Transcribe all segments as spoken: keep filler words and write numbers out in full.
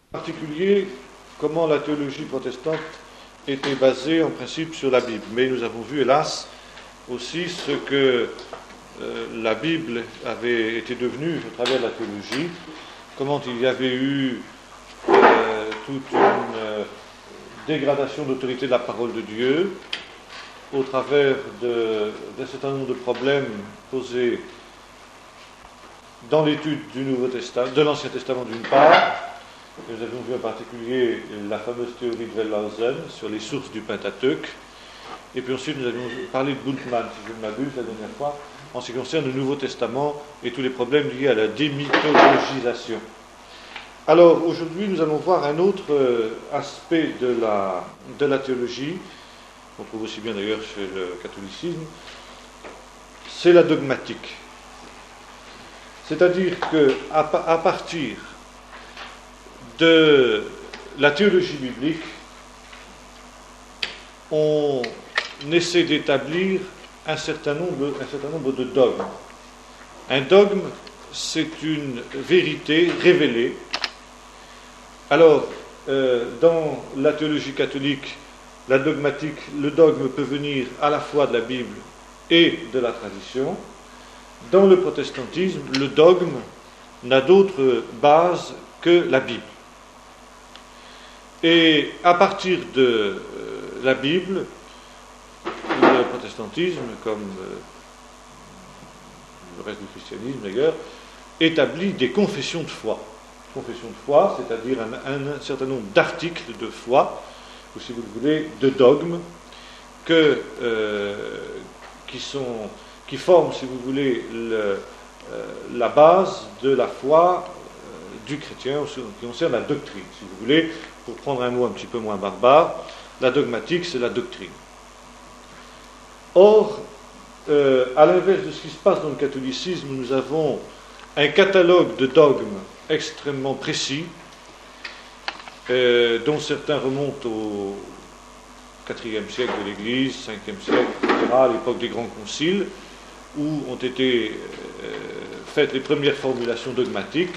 En particulier, comment la théologie protestante était basée en principe sur la Bible. Mais nous avons vu, hélas, aussi ce que euh, la Bible avait été devenue à travers la théologie, comment il y avait eu euh, toute une euh, dégradation d'autorité de la parole de Dieu au travers de, d'un certain nombre de problèmes posés dans l'étude du Nouveau Testament, de l'Ancien Testament d'une part. Nous avions vu en particulier la fameuse théorie de Wellhausen sur les sources du Pentateuque. Et puis ensuite, nous avions parlé de Bultmann, si je ne m'abuse, la dernière fois, en ce qui concerne le Nouveau Testament et tous les problèmes liés à la démythologisation. Alors, aujourd'hui, nous allons voir un autre aspect de la, de la théologie, qu'on trouve aussi bien d'ailleurs chez le catholicisme, c'est la dogmatique. C'est-à-dire qu'à à partir de la théologie biblique, on essaie d'établir un certain nombre, un certain nombre de dogmes. Un dogme, c'est une vérité révélée. Alors, euh, dans la théologie catholique, la dogmatique, le dogme peut venir à la fois de la Bible et de la tradition. Dans le protestantisme, le dogme n'a d'autre base que la Bible. Et à partir de euh, la Bible, le protestantisme, comme euh, le reste du christianisme d'ailleurs, établit des confessions de foi. Confessions de foi, c'est-à-dire un, un, un certain nombre d'articles de foi, ou si vous le voulez, de dogmes, que, euh, qui, sont, qui forment, si vous voulez, le, euh, la base de la foi euh, du chrétien, qui concerne la doctrine, si vous voulez. Pour prendre un mot un petit peu moins barbare, la dogmatique, c'est la doctrine. Or, euh, à l'inverse de ce qui se passe dans le catholicisme, nous avons un catalogue de dogmes extrêmement précis, euh, dont certains remontent au quatrième siècle de l'Église, cinquième siècle, et cetera, à l'époque des grands conciles, où ont été euh, faites les premières formulations dogmatiques.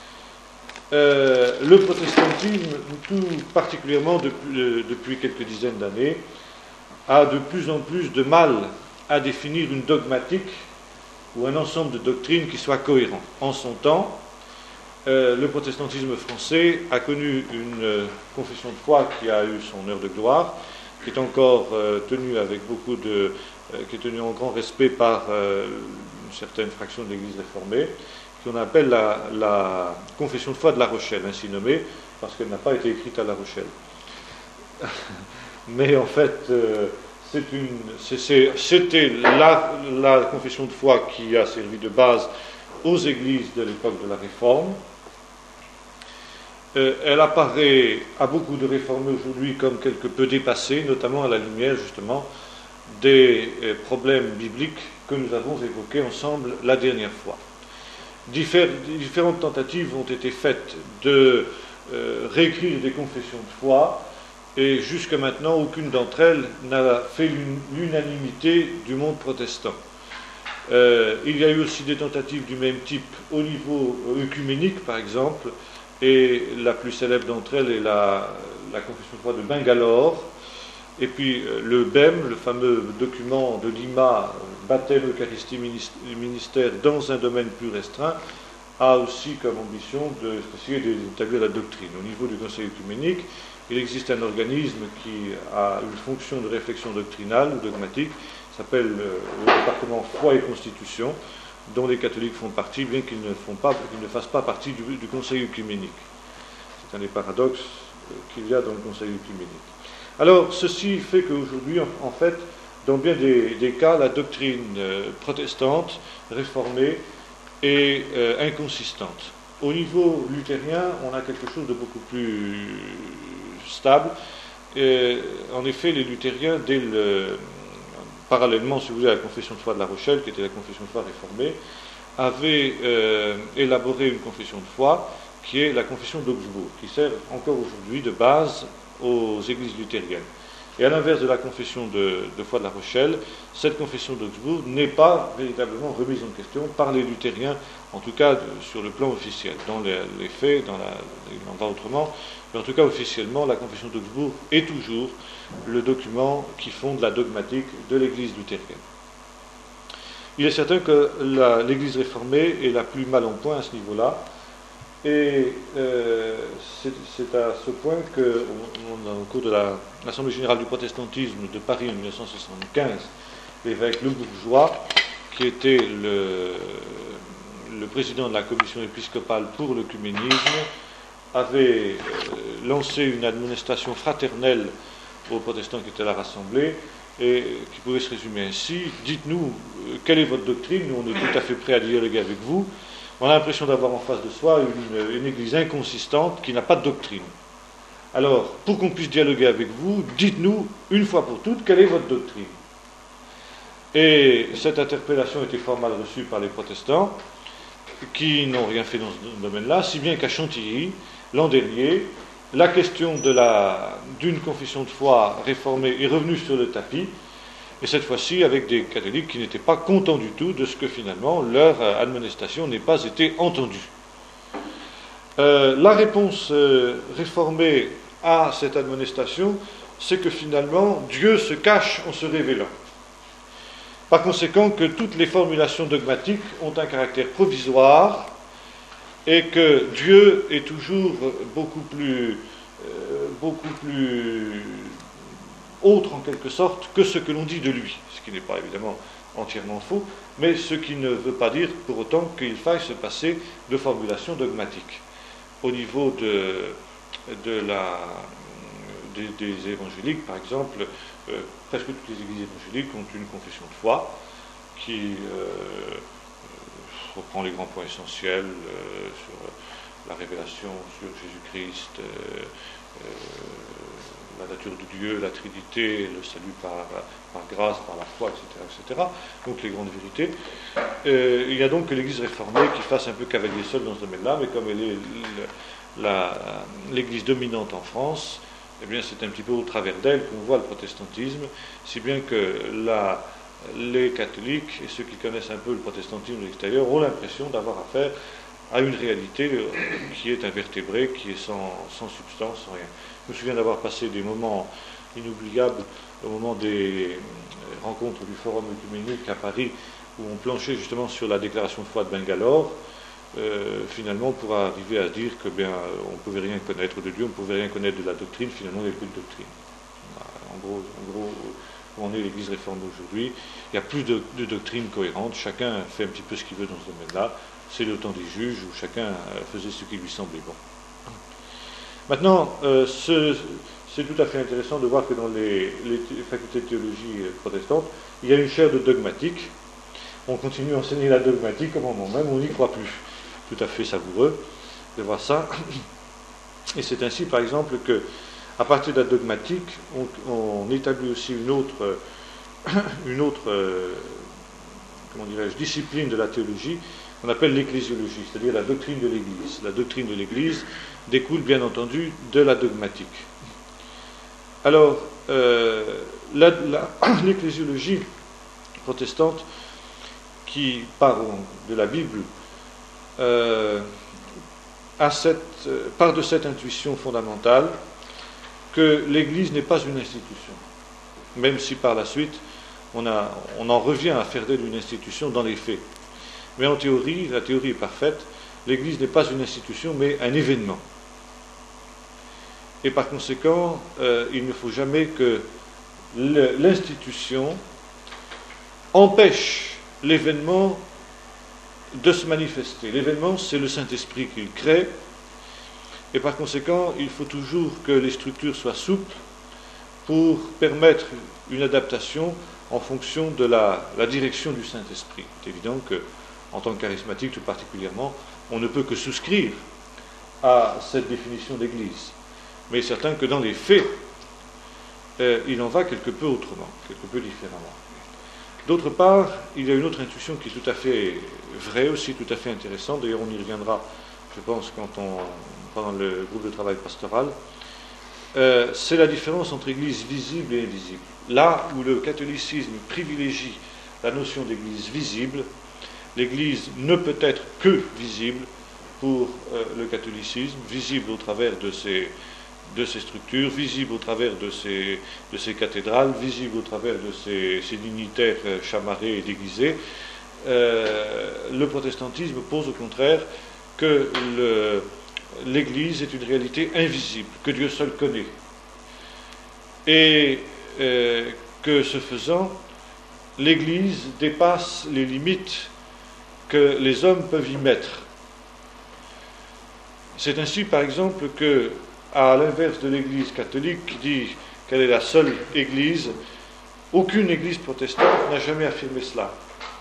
Euh, le protestantisme, tout particulièrement depuis, euh, depuis quelques dizaines d'années, a de plus en plus de mal à définir une dogmatique ou un ensemble de doctrines qui soit cohérent. En son temps, euh, le protestantisme français a connu une euh, confession de foi qui a eu son heure de gloire, qui est encore euh, tenue avec beaucoup de, euh, qui est tenue en grand respect par euh, une certaine fraction de l'Église réformée, qu'on appelle la, la confession de foi de La Rochelle, ainsi nommée, parce qu'elle n'a pas été écrite à La Rochelle. Mais en fait, euh, c'est une, c'est, c'est, c'était la, la confession de foi qui a servi de base aux églises de l'époque de la Réforme. Euh, elle apparaît à beaucoup de réformés aujourd'hui comme quelque peu dépassée, notamment à la lumière, justement, des euh, problèmes bibliques que nous avons évoqués ensemble la dernière fois. Différentes tentatives ont été faites de euh, réécrire des confessions de foi, et jusqu'à maintenant, aucune d'entre elles n'a fait l'unanimité du monde protestant. Euh, il y a eu aussi des tentatives du même type au niveau œcuménique, par exemple, et la plus célèbre d'entre elles est la, la confession de foi de Bangalore, et puis le B E M, le fameux document de Lima, baptême, Eucharistie, ministère, dans un domaine plus restreint, a aussi comme ambition d'essayer d'établir la doctrine. Au niveau du Conseil œcuménique, il existe un organisme qui a une fonction de réflexion doctrinale ou dogmatique, s'appelle le département Foi et Constitution, dont les catholiques font partie, bien qu'ils ne, font pas, qu'ils ne fassent pas partie du, du Conseil œcuménique. C'est un des paradoxes qu'il y a dans le Conseil œcuménique. Alors, ceci fait qu'aujourd'hui, en, en fait, dans bien des, des cas, la doctrine euh, protestante, réformée, est euh, inconsistante. Au niveau luthérien, on a quelque chose de beaucoup plus stable. Et, en effet, les luthériens, dès le, parallèlement, si vous voulez, à la confession de foi de La Rochelle, qui était la confession de foi réformée, avaient euh, élaboré une confession de foi qui est la confession d'Augsbourg, qui sert encore aujourd'hui de base aux églises luthériennes. Et à l'inverse de la confession de, de foi de La Rochelle, cette confession d'Augsbourg n'est pas véritablement remise en question par les luthériens, en tout cas de, sur le plan officiel. Dans les, les faits, dans la, il en va autrement, mais en tout cas officiellement, la confession d'Augsbourg est toujours le document qui fonde la dogmatique de l'Église luthérienne. Il est certain que la, l'Église réformée est la plus mal en point à ce niveau-là, et euh, c'est, c'est à ce point que, on, on, au cours de la, l'Assemblée générale du protestantisme de Paris en mille neuf cent soixante-quinze, l'évêque Le Bourgeois, qui était le, le président de la commission épiscopale pour l'œcuménisme, avait euh, lancé une admonestation fraternelle aux protestants qui étaient là rassemblés, et qui pouvait se résumer ainsi: dites-nous, euh, quelle est votre doctrine, nous on est tout à fait prêts à dialoguer avec vous. On a l'impression d'avoir en face de soi une, une église inconsistante qui n'a pas de doctrine. Alors, pour qu'on puisse dialoguer avec vous, dites-nous, une fois pour toutes, quelle est votre doctrine. Et cette interpellation était fort mal reçue par les protestants, qui n'ont rien fait dans ce domaine-là, si bien qu'à Chantilly, l'an dernier, la question de la, d'une confession de foi réformée est revenue sur le tapis, et cette fois-ci avec des catholiques qui n'étaient pas contents du tout de ce que finalement leur admonestation n'ait pas été entendue. Euh, la réponse euh, réformée à cette admonestation, c'est que finalement Dieu se cache en se révélant. Par conséquent, que toutes les formulations dogmatiques ont un caractère provisoire et que Dieu est toujours beaucoup plus, euh, beaucoup plus autre en quelque sorte que ce que l'on dit de lui, ce qui n'est pas évidemment entièrement faux, mais ce qui ne veut pas dire pour autant qu'il faille se passer de formulations dogmatiques. Au niveau de, de la, des, des évangéliques, par exemple, euh, presque toutes les églises évangéliques ont une confession de foi qui euh, reprend les grands points essentiels euh, sur la révélation sur Jésus-Christ, euh, euh, la nature de Dieu, la Trinité, le salut par, par grâce, par la foi, et cetera, et cetera. Donc les grandes vérités. Euh, il y a donc que l'Église réformée qui fasse un peu cavalier seul dans ce domaine-là, mais comme elle est la, l'Église dominante en France, eh bien c'est un petit peu au travers d'elle qu'on voit le protestantisme, si bien que la, les catholiques et ceux qui connaissent un peu le protestantisme de l'extérieur ont l'impression d'avoir affaire à une réalité qui est invertébrée, qui est sans, sans substance, sans rien. Je me souviens d'avoir passé des moments inoubliables au moment des rencontres du Forum œcuménique à Paris, où on planchait justement sur la déclaration de foi de Bangalore, euh, finalement pour arriver à dire que bien on ne pouvait rien connaître de Dieu, on ne pouvait rien connaître de la doctrine, finalement il n'y avait plus de doctrine. En gros, en gros, où en est l'Église réformée aujourd'hui, il n'y a plus de, de doctrine cohérente, chacun fait un petit peu ce qu'il veut dans ce domaine-là, c'est le temps des juges où chacun faisait ce qui lui semblait bon. Maintenant, euh, ce, c'est tout à fait intéressant de voir que dans les, les facultés de théologie protestantes, il y a une chaire de dogmatique. On continue à enseigner la dogmatique au moment même, on n'y croit plus. Tout à fait savoureux de voir ça. Et c'est ainsi, par exemple, que à partir de la dogmatique, on, on établit aussi une autre, une autre euh, comment dirais-je, discipline de la théologie, qu'on appelle l'ecclésiologie, c'est-à-dire la doctrine de l'Église. La doctrine de l'Église découle bien entendu de la dogmatique. Alors, euh, la, la, l'ecclésiologie protestante, qui part de la Bible, euh, a cette, euh, part de cette intuition fondamentale que l'Église n'est pas une institution, même si par la suite on, a, on en revient à faire d'elle une institution dans les faits. Mais en théorie, la théorie est parfaite, l'Église n'est pas une institution, mais un événement. Et par conséquent, euh, il ne faut jamais que le, l'institution empêche l'événement de se manifester. L'événement, c'est le Saint-Esprit qui le crée, et par conséquent, il faut toujours que les structures soient souples pour permettre une adaptation en fonction de la, la direction du Saint-Esprit. C'est évident que, en tant que charismatique tout particulièrement, on ne peut que souscrire à cette définition d'Église. Mais il est certain que dans les faits, euh, il en va quelque peu autrement, quelque peu différemment. D'autre part, il y a une autre intuition qui est tout à fait vraie aussi, tout à fait intéressante. D'ailleurs, on y reviendra, je pense, quand on, pendant le groupe de travail pastoral. euh, c'est la différence entre Église visible et invisible. Là où le catholicisme privilégie la notion d'Église visible, l'Église ne peut être que visible pour euh, le catholicisme, visible au travers de ses, de ses structures, visible au travers de ses, de ses cathédrales, visible au travers de ses, ses dignitaires euh, chamarrés et déguisés. Euh, le protestantisme pose au contraire que le, l'Église est une réalité invisible, que Dieu seul connaît. Et euh, que ce faisant, l'Église dépasse les limites que les hommes peuvent y mettre. C'est ainsi, par exemple, que, à l'inverse de l'Église catholique, qui dit qu'elle est la seule Église, aucune Église protestante n'a jamais affirmé cela.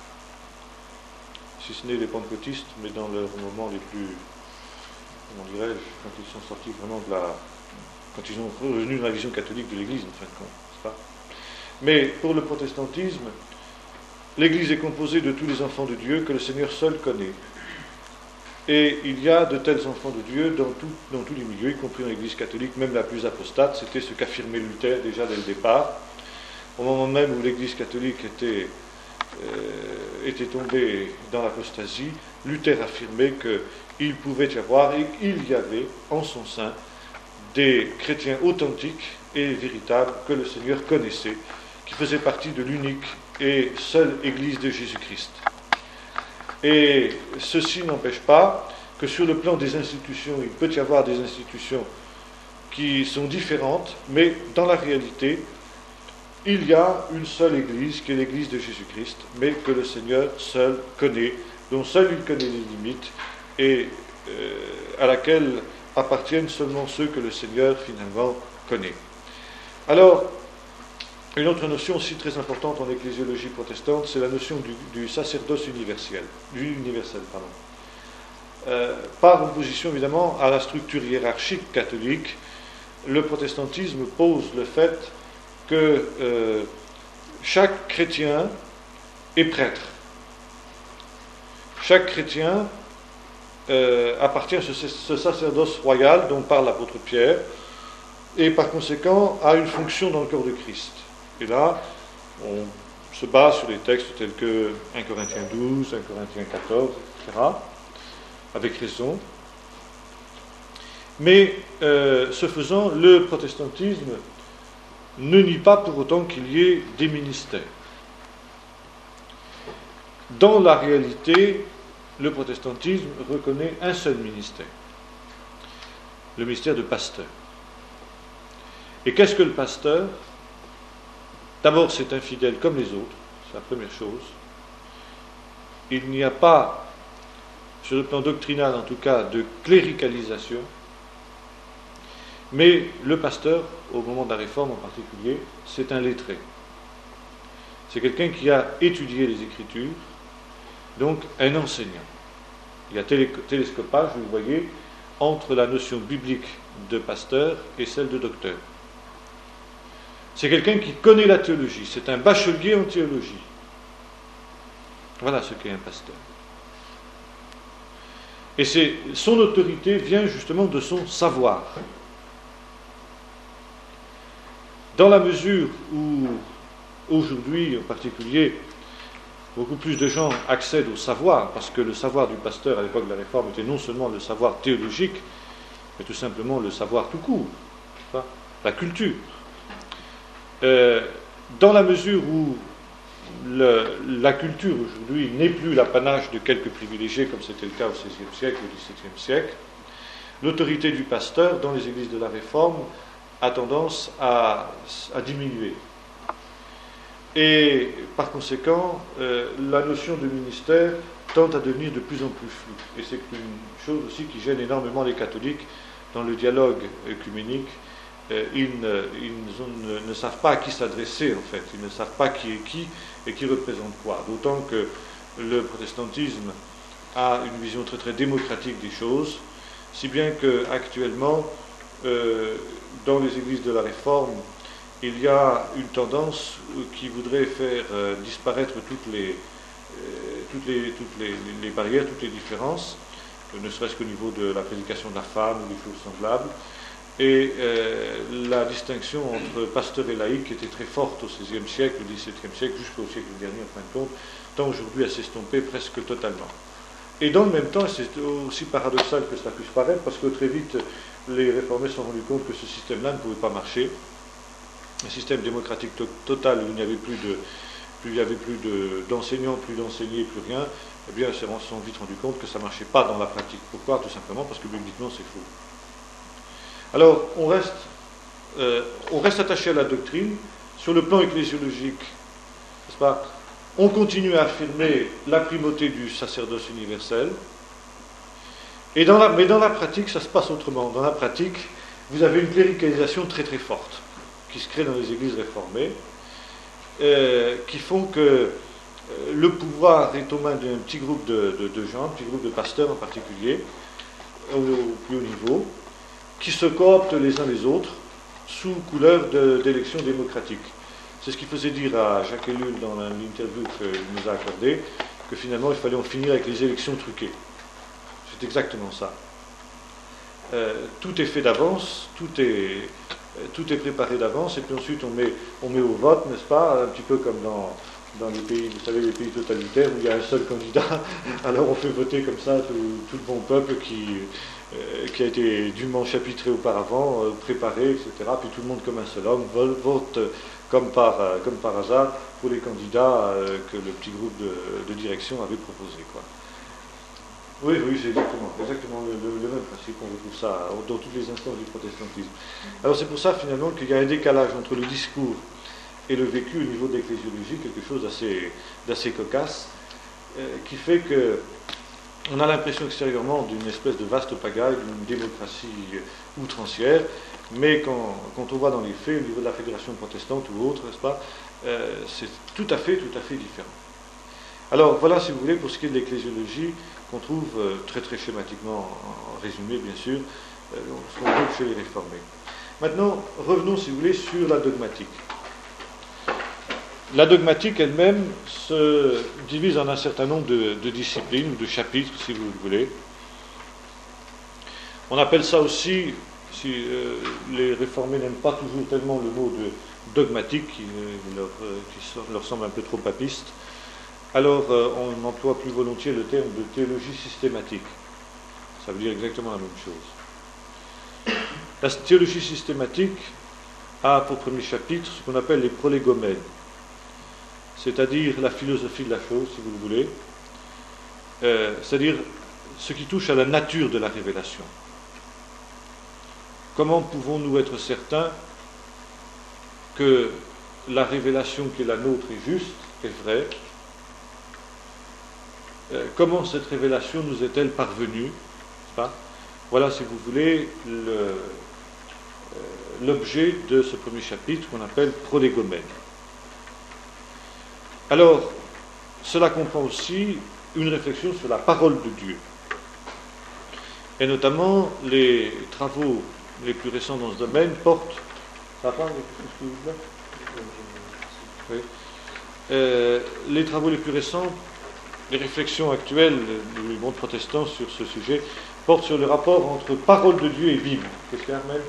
Si ce n'est les pentecôtistes, mais dans leurs moments les plus, comment dirais-je, quand ils sont sortis vraiment de la... quand ils ont revenu dans la vision catholique de l'Église, en fin de compte, n'est-ce pas ? Mais pour le protestantisme, l'Église est composée de tous les enfants de Dieu que le Seigneur seul connaît. Et il y a de tels enfants de Dieu dans, tout, dans tous les milieux, y compris dans l'Église catholique, même la plus apostate. C'était ce qu'affirmait Luther déjà dès le départ. Au moment même où l'Église catholique était, euh, était tombée dans l'apostasie, Luther affirmait qu'il pouvait y avoir, et il y avait en son sein, des chrétiens authentiques et véritables que le Seigneur connaissait, qui faisaient partie de l'unique et seule Église de Jésus-Christ. Et ceci n'empêche pas que sur le plan des institutions, il peut y avoir des institutions qui sont différentes, mais dans la réalité, il y a une seule Église, qui est l'Église de Jésus-Christ, mais que le Seigneur seul connaît, dont seul il connaît les limites, et euh, à laquelle appartiennent seulement ceux que le Seigneur finalement connaît. Alors, une autre notion aussi très importante en ecclésiologie protestante, c'est la notion du, du sacerdoce universel, du universel, pardon. Euh, par opposition évidemment à la structure hiérarchique catholique, le protestantisme pose le fait que euh, chaque chrétien est prêtre. Chaque chrétien euh, appartient à ce, ce sacerdoce royal dont parle l'apôtre Pierre, et par conséquent a une fonction dans le corps de Christ. Et là, on se base sur des textes tels que un Corinthiens douze, un Corinthiens quatorze, et cetera, avec raison. Mais, euh, ce faisant, le protestantisme ne nie pas pour autant qu'il y ait des ministères. Dans la réalité, le protestantisme reconnaît un seul ministère, le ministère de pasteur. Et qu'est-ce que le pasteur ? D'abord, c'est un fidèle comme les autres, c'est la première chose. Il n'y a pas, sur le plan doctrinal en tout cas, de cléricalisation, mais le pasteur, au moment de la réforme en particulier, c'est un lettré. C'est quelqu'un qui a étudié les Écritures, donc un enseignant. Il y a télé- télescopage, vous le voyez, entre la notion biblique de pasteur et celle de docteur. C'est quelqu'un qui connaît la théologie, c'est un bachelier en théologie. Voilà ce qu'est un pasteur. Et c'est, son autorité vient justement de son savoir. Dans la mesure où, aujourd'hui en particulier, beaucoup plus de gens accèdent au savoir, parce que le savoir du pasteur à l'époque de la Réforme était non seulement le savoir théologique, mais tout simplement le savoir tout court, la culture. Euh, dans la mesure où le, la culture aujourd'hui n'est plus l'apanage de quelques privilégiés, comme c'était le cas au seizième siècle, au dix-septième siècle, l'autorité du pasteur dans les églises de la Réforme a tendance à, à diminuer. Et par conséquent, euh, la notion de ministère tend à devenir de plus en plus floue. Et c'est une chose aussi qui gêne énormément les catholiques dans le dialogue œcuménique. Euh, ils, ne, ils ne, ne savent pas à qui s'adresser, en fait. Ils ne savent pas qui est qui et qui représente quoi. D'autant que le protestantisme a une vision très très démocratique des choses, si bien qu'actuellement, euh, dans les églises de la Réforme, il y a une tendance qui voudrait faire euh, disparaître toutes les, euh, toutes, les, toutes les, les barrières, toutes les différences, euh, ne serait-ce qu'au niveau de la prédication de la femme ou des choses semblables, Et euh, la distinction entre pasteur et laïc était très forte au seizième siècle, au dix-septième siècle, jusqu'au siècle dernier, en fin de compte, tend aujourd'hui à s'estomper presque totalement. Et dans le même temps, c'est aussi paradoxal que cela puisse paraître, parce que très vite, les réformés se sont rendus compte que ce système-là ne pouvait pas marcher. Un système démocratique to- total où il n'y avait plus de, plus il n'y avait plus de, d'enseignants, plus d'enseignés, plus rien, eh bien, ils se sont vite rendus compte que ça ne marchait pas dans la pratique. Pourquoi? Tout simplement parce que bibliquement, c'est faux. Alors, on reste, euh, on reste attaché à la doctrine. Sur le plan ecclésiologique, n'est-ce pas? On continue à affirmer la primauté du sacerdoce universel. Et dans la, mais dans la pratique, ça se passe autrement. Dans la pratique, vous avez une cléricalisation très très forte qui se crée dans les églises réformées, euh, qui font que euh, le pouvoir est aux mains d'un petit groupe de, de, de gens, un petit groupe de pasteurs en particulier, au, au plus haut niveau, qui se cooptent les uns les autres sous couleur de, d'élections démocratiques. C'est ce qu'il faisait dire à Jacques Ellul dans l'interview qu'il nous a accordée, que finalement il fallait en finir avec les élections truquées. C'est exactement ça. Euh, tout est fait d'avance, tout est, tout est préparé d'avance, et puis ensuite on met, on met au vote, n'est-ce pas, un petit peu comme dans, dans les pays, vous savez, les pays totalitaires où il y a un seul candidat, alors on fait voter comme ça tout, tout le bon peuple qui, euh, qui a été dûment chapitré auparavant, euh, préparé, et cetera. Puis tout le monde comme un seul homme vote, vote comme, par, euh, comme par hasard pour les candidats euh, que le petit groupe de, de direction avait proposé, quoi. Oui, oui, c'est exactement, exactement le, le, le même principe. On retrouve ça dans toutes les instances du protestantisme. Alors c'est pour ça finalement qu'il y a un décalage entre le discours et le vécu au niveau de l'ecclésiologie, quelque chose d'assez, d'assez cocasse, euh, qui fait que on a l'impression extérieurement d'une espèce de vaste pagaille, d'une démocratie outrancière, mais quand, quand on va dans les faits, au niveau de la fédération protestante ou autre, n'est-ce pas, euh, c'est tout à fait, tout à fait différent. Alors voilà, si vous voulez, pour ce qui est de l'ecclésiologie, qu'on trouve euh, très très schématiquement, en, en résumé bien sûr, euh, ce qu'on trouve chez les réformés. Maintenant, revenons, si vous voulez, sur la dogmatique. La dogmatique elle-même se divise en un certain nombre de, de disciplines, ou de chapitres, si vous le voulez. On appelle ça aussi, si euh, les réformés n'aiment pas toujours tellement le mot de dogmatique, qui, euh, leur, euh, qui leur semble un peu trop papiste, alors euh, on emploie plus volontiers le terme de théologie systématique. Ça veut dire exactement la même chose. La théologie systématique a pour premier chapitre ce qu'on appelle les prolégomènes, c'est-à-dire la philosophie de la chose, si vous le voulez, euh, c'est-à-dire ce qui touche à la nature de la révélation. Comment pouvons-nous être certains que la révélation qui est la nôtre est juste, est vraie? Euh, comment cette révélation nous est-elle parvenue? Pas voilà, si vous voulez, le, euh, l'objet de ce premier chapitre qu'on appelle prolégomène. Alors, cela comprend aussi une réflexion sur la parole de Dieu. Et notamment, les travaux les plus récents dans ce domaine portent... Ça va pas, oui. euh, Les travaux les plus récents, les réflexions actuelles du monde protestant sur ce sujet, portent sur le rapport entre parole de Dieu et Bible. Qu'est-ce qu'il y a, Armel?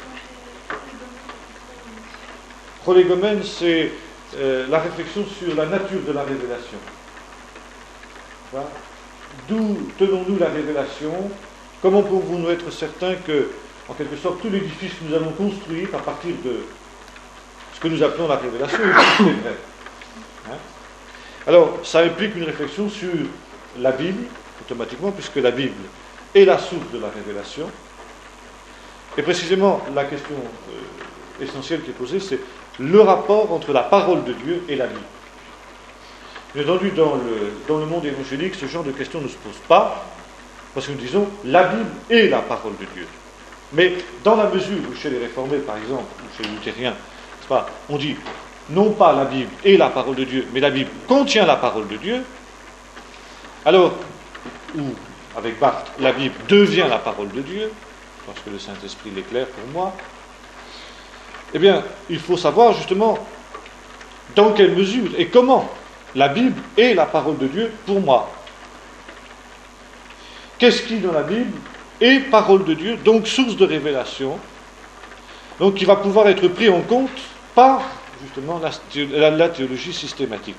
Prolégomène, c'est euh, la réflexion sur la nature de la révélation. Voilà. D'où tenons-nous la révélation? Comment pouvons-nous être certains que, en quelque sorte, tout l'édifice que nous allons construire à partir de ce que nous appelons la révélation est vrai? Hein? Alors, ça implique une réflexion sur la Bible, automatiquement, puisque la Bible est la source de la révélation. Et précisément, la question euh, essentielle qui est posée, c'est le rapport entre la parole de Dieu et la Bible. Bien entendu, dans le, dans le monde évangélique, ce genre de questions ne se pose pas, parce que nous disons, la Bible est la parole de Dieu. Mais dans la mesure où chez les réformés, par exemple, ou chez les luthériens, c'est pas, on dit, non pas la Bible est la parole de Dieu, mais la Bible contient la parole de Dieu, alors, ou avec Barthes, la Bible devient la parole de Dieu, parce que le Saint-Esprit l'éclaire pour moi, eh bien, il faut savoir justement dans quelle mesure et comment la Bible est la parole de Dieu pour moi. Qu'est-ce qui, dans la Bible, est parole de Dieu, donc source de révélation, donc qui va pouvoir être pris en compte par, justement, la, la, la théologie systématique.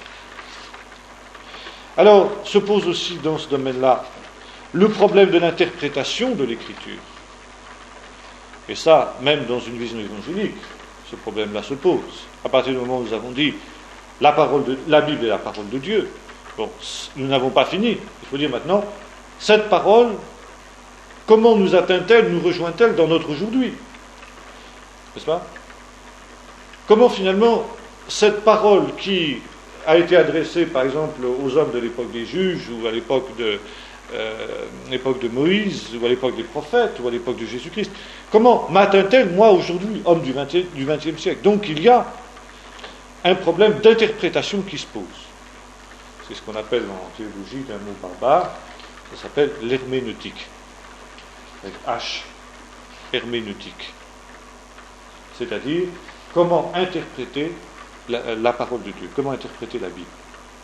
Alors, se pose aussi dans ce domaine-là le problème de l'interprétation de l'Écriture. Et ça, même dans une vision évangélique, ce problème-là se pose. À partir du moment où nous avons dit la, parole de, la Bible est la parole de Dieu, bon, nous n'avons pas fini. Il faut dire maintenant, cette parole, comment nous atteint-elle, nous rejoint-elle dans notre aujourd'hui? N'est-ce pas? Comment finalement cette parole qui a été adressée par exemple aux hommes de l'époque des juges ou à l'époque de, euh, l'époque de Moïse ou à l'époque des prophètes ou à l'époque de Jésus-Christ, comment m'atteint-elle moi aujourd'hui, homme du vingtième siècle? Donc il y a un problème d'interprétation qui se pose. C'est ce qu'on appelle en théologie d'un mot barbare, ça s'appelle l'herméneutique, avec H, herméneutique. C'est-à-dire comment interpréter la, la parole de Dieu, comment interpréter la Bible.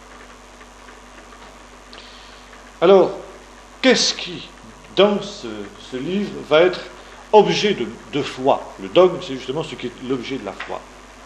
Alors, qu'est-ce qui, dans ce, ce livre, va être objet de, de foi? Le dogme, c'est justement ce qui est l'objet de la foi.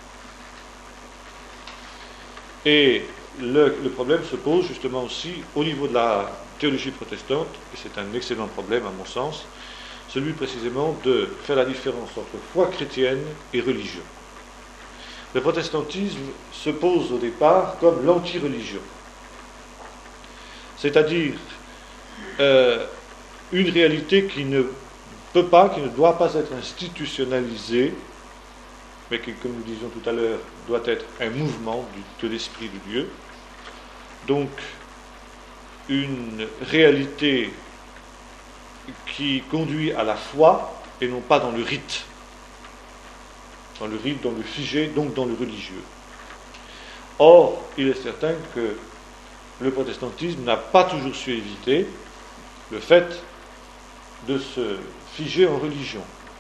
Et le, le problème se pose justement aussi au niveau de la théologie protestante, et c'est un excellent problème à mon sens, celui précisément de faire la différence entre foi chrétienne et religion. Le protestantisme se pose au départ comme l'anti-religion, c'est-à-dire euh, une réalité qui ne peut pas, qui ne doit pas être institutionnalisée, mais qui, comme nous disions tout à l'heure, doit être un mouvement du, de l'Esprit de Dieu. Donc, une réalité qui conduit à la foi et non pas dans le rite. Dans le rite, dans le figé, donc dans le religieux. Or, il est certain que le protestantisme n'a pas toujours su éviter le fait de se figer en religion.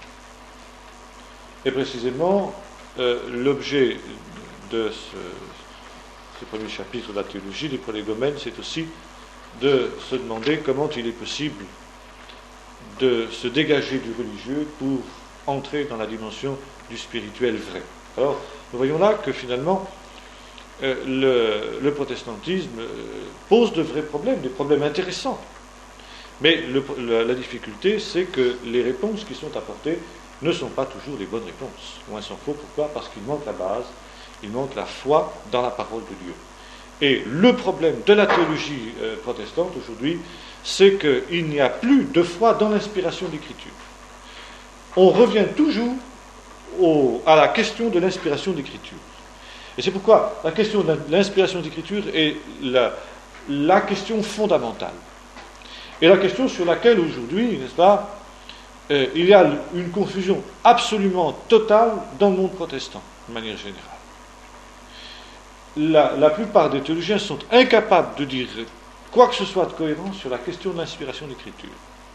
Et précisément, euh, l'objet de ce, ce premier chapitre de la théologie des prolégomènes, c'est aussi de se demander comment il est possible de se dégager du religieux pour entrer dans la dimension du spirituel vrai. Alors, nous voyons là que finalement, euh, le, le protestantisme euh, pose de vrais problèmes, des problèmes intéressants. Mais le, la, la difficulté, c'est que les réponses qui sont apportées ne sont pas toujours les bonnes réponses. Loin s'en faut. Pourquoi? Parce qu'il manque la base, il manque la foi dans la parole de Dieu. Et le problème de la théologie euh, protestante aujourd'hui, c'est qu'il n'y a plus de foi dans l'inspiration d'écriture. On revient toujours au, à la question de l'inspiration d'écriture. Et c'est pourquoi la question de l'inspiration d'écriture est la, la question fondamentale. Et la question sur laquelle aujourd'hui, n'est-ce pas, euh, il y a une confusion absolument totale dans le monde protestant, de manière générale. La, la plupart des théologiens sont incapables de dire quoi que ce soit de cohérent sur la question de l'inspiration d'écriture.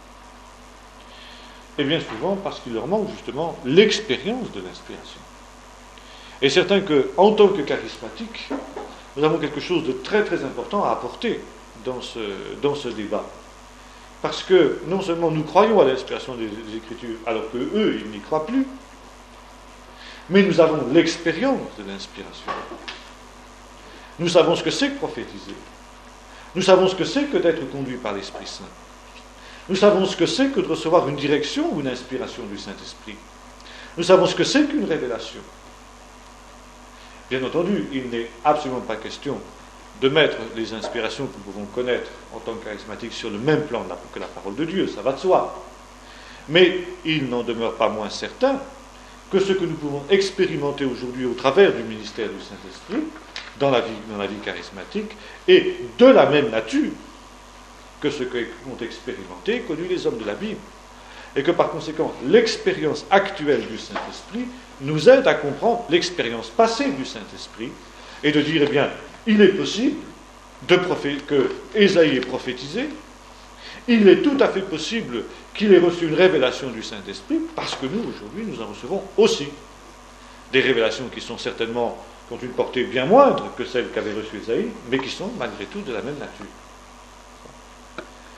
Et bien souvent parce qu'il leur manque justement l'expérience de l'inspiration. Et c'est certain qu'en tant que charismatique, nous avons quelque chose de très très important à apporter dans ce, dans ce débat. Parce que non seulement nous croyons à l'inspiration des, des Écritures, alors qu'eux, ils n'y croient plus, mais nous avons l'expérience de l'inspiration. Nous savons ce que c'est que prophétiser. Nous savons ce que c'est que d'être conduit par l'Esprit Saint. Nous savons ce que c'est que de recevoir une direction ou une inspiration du Saint-Esprit. Nous savons ce que c'est qu'une révélation. Bien entendu, il n'est absolument pas question de mettre les inspirations que nous pouvons connaître en tant que charismatiques sur le même plan que la parole de Dieu, ça va de soi. Mais il n'en demeure pas moins certain que ce que nous pouvons expérimenter aujourd'hui au travers du ministère du Saint-Esprit, dans la vie, dans la vie charismatique, est de la même nature que ce qu'ont expérimenté et connu les hommes de la Bible. Et que par conséquent, l'expérience actuelle du Saint-Esprit nous aide à comprendre l'expérience passée du Saint-Esprit et de dire, eh bien, il est possible de prophé- que Ésaïe ait prophétisé, il est tout à fait possible qu'il ait reçu une révélation du Saint-Esprit, parce que nous, aujourd'hui, nous en recevons aussi des révélations qui sont certainement, qui ont une portée bien moindre que celle qu'avait reçue Ésaïe, mais qui sont malgré tout de la même nature.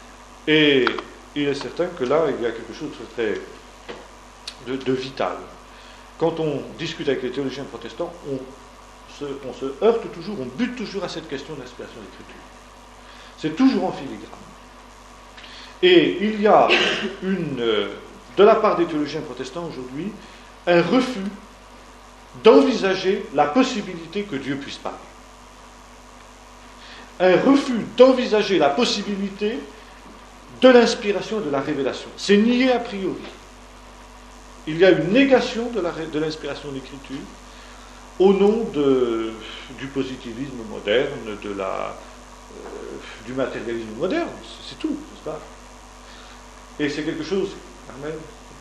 Et il est certain que là, il y a quelque chose de très de, de vital. quand on discute avec les théologiens protestants, on se, on se heurte toujours, on bute toujours à cette question de l'inspiration de l'Écriture. C'est toujours en filigrane. Et il y a une, de la part des théologiens protestants aujourd'hui, un refus d'envisager la possibilité que Dieu puisse parler. Un refus d'envisager la possibilité de l'inspiration et de la révélation. C'est nié a priori. Il y a une négation de, la, de l'inspiration de l'Écriture au nom de, du positivisme moderne, de la, euh, du matérialisme moderne. C'est tout, n'est-ce pas? Et c'est quelque chose... Armel,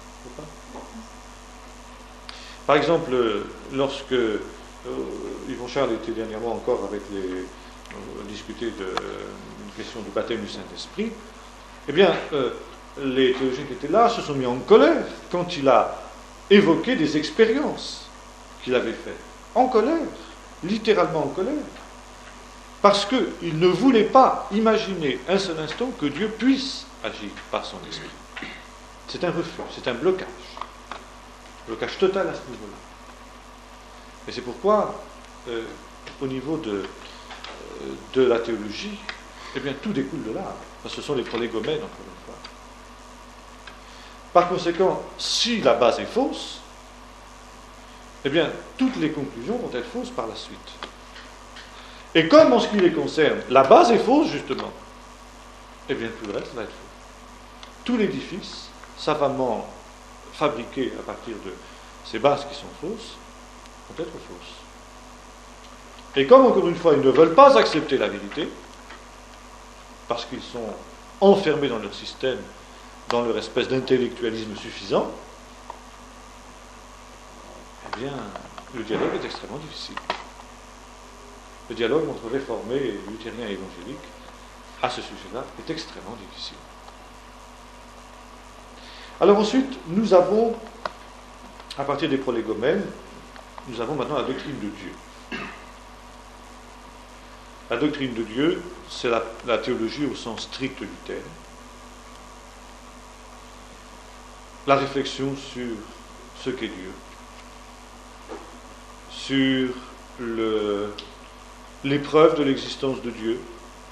par exemple, lorsque euh, Yvon Charles était dernièrement encore avec les... Euh, discuter de une question du baptême du Saint-Esprit, eh bien, euh, les théologiens qui étaient là se sont mis en colère quand il a évoqué des expériences qu'il avait faites. En colère, littéralement en colère. Parce qu'il ne voulait pas imaginer un seul instant que Dieu puisse agir par son esprit. C'est un refus, c'est un blocage. Blocage total à ce niveau-là. Et c'est pourquoi, euh, au niveau de, euh, de la théologie, eh bien, tout découle de là. Parce que ce sont les prolégomènes, encore une fois. Par conséquent, si la base est fausse, eh bien, toutes les conclusions vont être fausses par la suite. Et comme en ce qui les concerne, la base est fausse, justement, eh bien, tout le reste va être faux. Tout l'édifice, savamment fabriqué à partir de ces bases qui sont fausses, vont être fausses. Et comme, encore une fois, ils ne veulent pas accepter la vérité, parce qu'ils sont enfermés dans leur système, dans leur espèce d'intellectualisme suffisant, eh bien, le dialogue est extrêmement difficile. Le dialogue entre réformés, luthériens et évangéliques, à ce sujet-là, est extrêmement difficile. Alors ensuite, nous avons, à partir des prolégomènes, nous avons maintenant la doctrine de Dieu. La doctrine de Dieu, c'est la, la théologie au sens strict du terme. La réflexion sur ce qu'est Dieu, sur le, l'épreuve de l'existence de Dieu,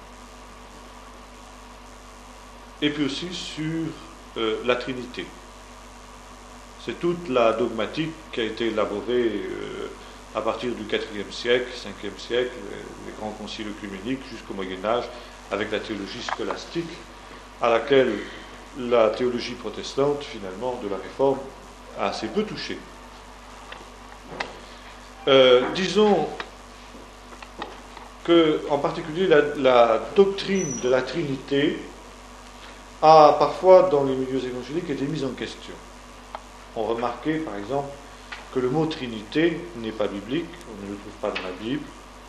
et puis aussi sur euh, la Trinité. C'est toute la dogmatique qui a été élaborée euh, à partir du quatrième siècle, cinquième siècle, les grands conciles œcuméniques jusqu'au Moyen-Âge, avec la théologie scolastique, à laquelle la théologie protestante, finalement, de la Réforme, a assez peu touché. Euh, disons que, en particulier, la, la doctrine de la Trinité a parfois, dans les milieux évangéliques, été mise en question. On remarquait, par exemple, que le mot Trinité n'est pas biblique, on ne le trouve pas dans la Bible,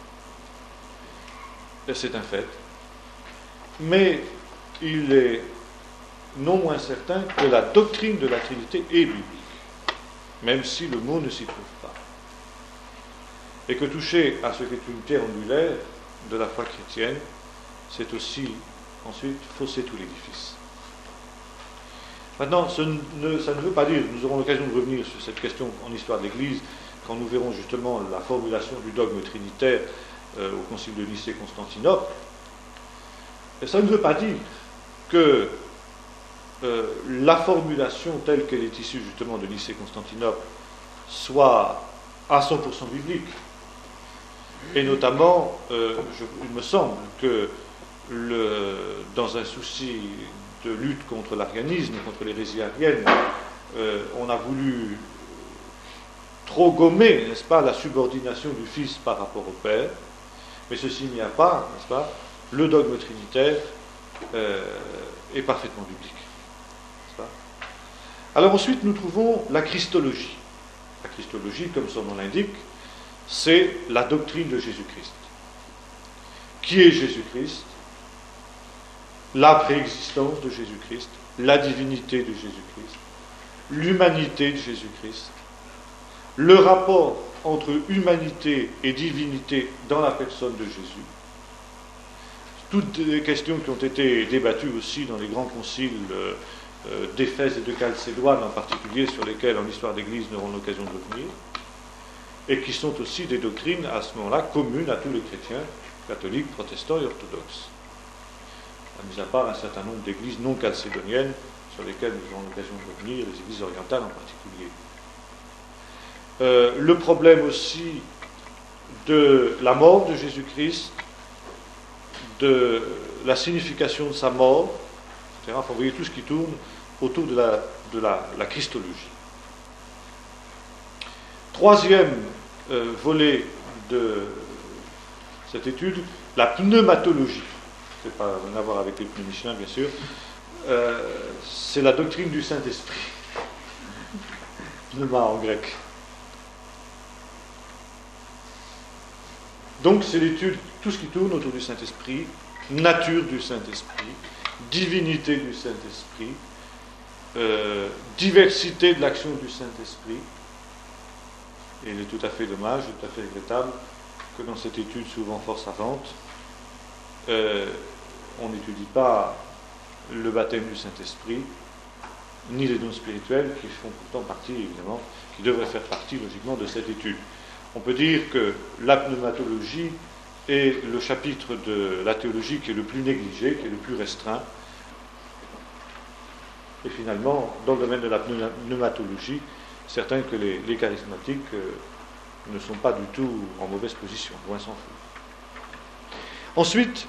et c'est un fait. Mais il est non moins certain que la doctrine de la Trinité est biblique, même si le mot ne s'y trouve pas. Et que toucher à ce qu'est une pierre angulaire de la foi chrétienne, c'est aussi ensuite fausser tout l'édifice. Maintenant, ce ne, ça ne veut pas dire, nous aurons l'occasion de revenir sur cette question en histoire de l'Église, quand nous verrons justement la formulation du dogme trinitaire euh, au Concile de Nicée-Constantinople. Et ça ne veut pas dire que euh, la formulation telle qu'elle est issue justement de Nicée-Constantinople soit à cent pour cent biblique. Et notamment, euh, je, il me semble que le, dans un souci de lutte contre l'arianisme, contre l'hérésie arienne, euh, on a voulu trop gommer, n'est-ce pas, la subordination du Fils par rapport au Père, mais ceci n'y a pas, n'est-ce pas, le dogme trinitaire euh, est parfaitement biblique. N'est-ce pas ? Alors ensuite, nous trouvons la Christologie. La Christologie, comme son nom l'indique, c'est la doctrine de Jésus-Christ. Qui est Jésus-Christ ? La préexistence de Jésus-Christ, la divinité de Jésus-Christ, l'humanité de Jésus-Christ, le rapport entre humanité et divinité dans la personne de Jésus. Toutes des questions qui ont été débattues aussi dans les grands conciles euh, euh, d'Éphèse et de Chalcédoine en particulier, sur lesquelles en histoire d'Église nous aurons l'occasion de revenir, et qui sont aussi des doctrines à ce moment-là communes à tous les chrétiens, catholiques, protestants et orthodoxes. Mis à part un certain nombre d'églises non chalcédoniennes sur lesquelles nous aurons l'occasion de revenir, les églises orientales en particulier. Euh, le problème aussi de la mort de Jésus-Christ, de la signification de sa mort, et cetera. Enfin, vous voyez tout ce qui tourne autour de la, de la, la Christologie. Troisième euh, volet de cette étude, la pneumatologie. C'est pas rien à voir avec les pneumiciens, bien sûr. Euh, c'est la doctrine du Saint-Esprit. Pneuma en grec. Donc c'est l'étude, tout ce qui tourne autour du Saint-Esprit, nature du Saint-Esprit, divinité du Saint-Esprit, euh, diversité de l'action du Saint-Esprit. Et il est tout à fait dommage, tout à fait regrettable que dans cette étude souvent fort savante, euh, on n'étudie pas le baptême du Saint-Esprit, ni les dons spirituels qui font pourtant partie, évidemment, qui devraient faire partie logiquement de cette étude. On peut dire que la pneumatologie est le chapitre de la théologie qui est le plus négligé, qui est le plus restreint. Et finalement, dans le domaine de la pneumatologie, c'est certain que les, les charismatiques euh, ne sont pas du tout en mauvaise position, loin s'en faut. Ensuite,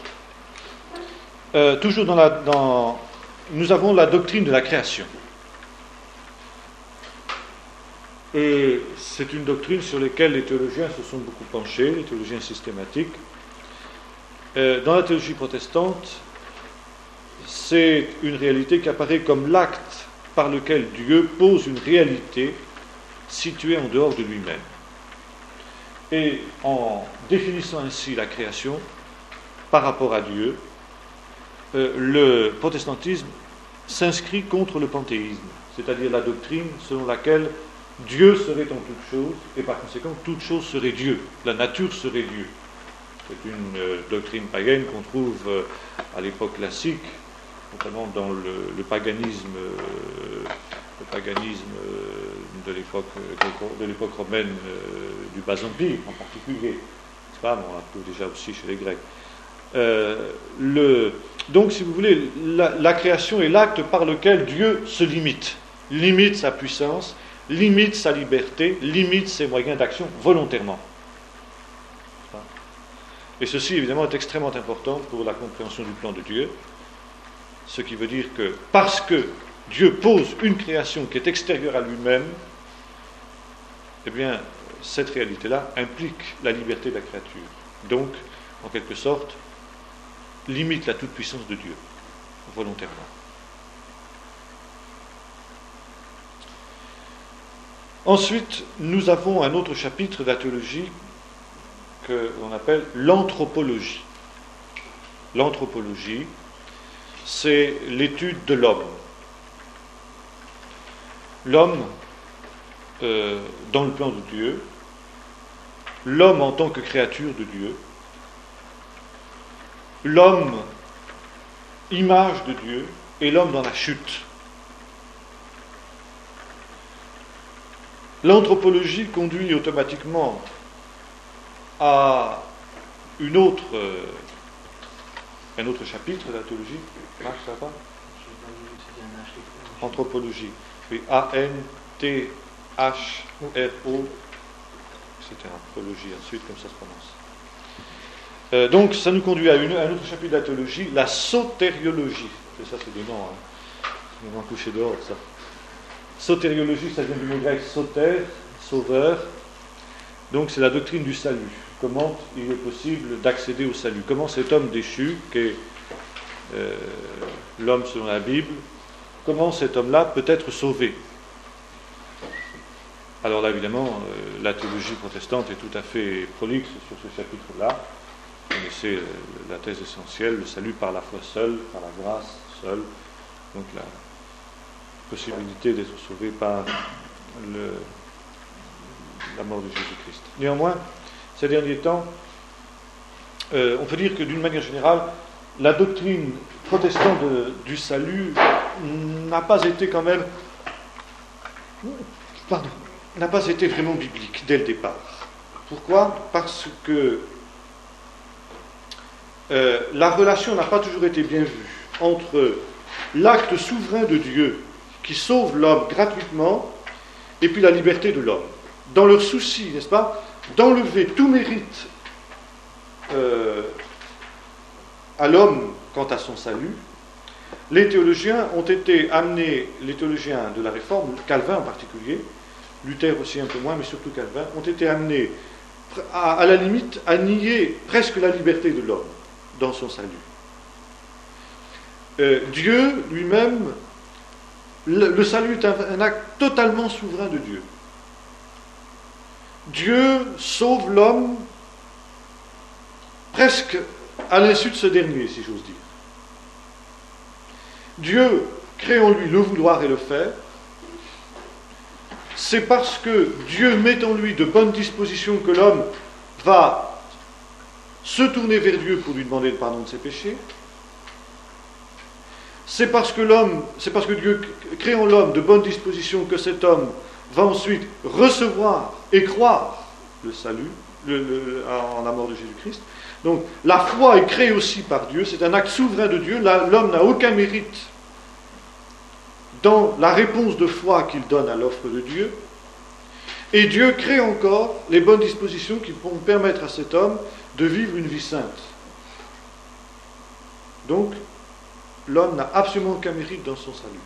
euh, toujours dans la, dans, nous avons la doctrine de la création. Et c'est une doctrine sur laquelle les théologiens se sont beaucoup penchés, les théologiens systématiques. Euh, dans la théologie protestante, c'est une réalité qui apparaît comme l'acte par lequel Dieu pose une réalité située en dehors de lui-même. Et en définissant ainsi la création par rapport à Dieu, euh, le protestantisme s'inscrit contre le panthéisme, c'est-à-dire la doctrine selon laquelle Dieu serait en toute chose, et par conséquent, toute chose serait Dieu. La nature serait Dieu. C'est une euh, doctrine païenne qu'on trouve euh, à l'époque classique, notamment dans le, le paganisme, euh, le paganisme euh, de l'époque euh, de l'époque romaine euh, du Bas-Empire en particulier. C'est pas, on l'a trouve déjà aussi chez les Grecs. Euh, le, donc, si vous voulez, la, la création est l'acte par lequel Dieu se limite, limite sa puissance, limite sa liberté, limite ses moyens d'action volontairement. Et ceci, évidemment, est extrêmement important pour la compréhension du plan de Dieu, ce qui veut dire que parce que Dieu pose une création qui est extérieure à lui-même, eh bien, cette réalité-là implique la liberté de la créature. Donc, en quelque sorte, limite la toute-puissance de Dieu, volontairement. Ensuite, nous avons un autre chapitre de la théologie que l'on appelle l'anthropologie. L'anthropologie, c'est l'étude de l'homme. L'homme euh, dans le plan de Dieu, l'homme en tant que créature de Dieu, l'homme image de Dieu et l'homme dans la chute. L'anthropologie conduit automatiquement à une autre, euh, un autre chapitre de la théologie. Marc, ça va? Anthropologie. Oui, A N T H R O, c'est anthropologie, ensuite, comme ça se prononce. Euh, donc, ça nous conduit à, une, à un autre chapitre de la théologie, la sotériologie. C'est ça, c'est des noms, hein. C'est des noms couchés dehors, ça. Sotériologie, ça vient du mot grec soter, sauveur. Donc c'est la doctrine du salut. Comment il est possible d'accéder au salut? Comment cet homme déchu, qui est euh, l'homme selon la Bible, comment cet homme-là peut être sauvé? Alors là, évidemment, euh, la théologie protestante est tout à fait prolixe sur ce chapitre-là. Vous connaissez euh, la thèse essentielle, le salut par la foi seule, par la grâce seule. Donc la possibilité d'être sauvé par le, la mort de Jésus-Christ. Néanmoins, ces derniers temps, euh, on peut dire que d'une manière générale, la doctrine protestante de, du salut n'a pas été quand même, pardon, n'a pas été vraiment biblique dès le départ. Pourquoi ? Parce que euh, la relation n'a pas toujours été bien vue entre l'acte souverain de Dieu qui sauve l'homme gratuitement et puis la liberté de l'homme. Dans leur souci, n'est-ce pas, d'enlever tout mérite euh, à l'homme quant à son salut, les théologiens ont été amenés, les théologiens de la Réforme, Calvin en particulier, Luther aussi un peu moins, mais surtout Calvin, ont été amenés à, à la limite à nier presque la liberté de l'homme dans son salut. Euh, Dieu lui-même, le, le salut est un, un acte totalement souverain de Dieu. Dieu sauve l'homme presque à l'insu de ce dernier, si j'ose dire. Dieu crée en lui le vouloir et le faire. C'est parce que Dieu met en lui de bonnes dispositions que l'homme va se tourner vers Dieu pour lui demander le pardon de ses péchés. C'est parce que l'homme, c'est parce que Dieu crée en l'homme de bonnes dispositions que cet homme va ensuite recevoir et croire le salut le, le, en la mort de Jésus-Christ. Donc la foi est créée aussi par Dieu, c'est un acte souverain de Dieu. Là, l'homme n'a aucun mérite dans la réponse de foi qu'il donne à l'offre de Dieu. Et Dieu crée encore les bonnes dispositions qui vont permettre à cet homme de vivre une vie sainte. Donc, l'homme n'a absolument aucun mérite dans son salut.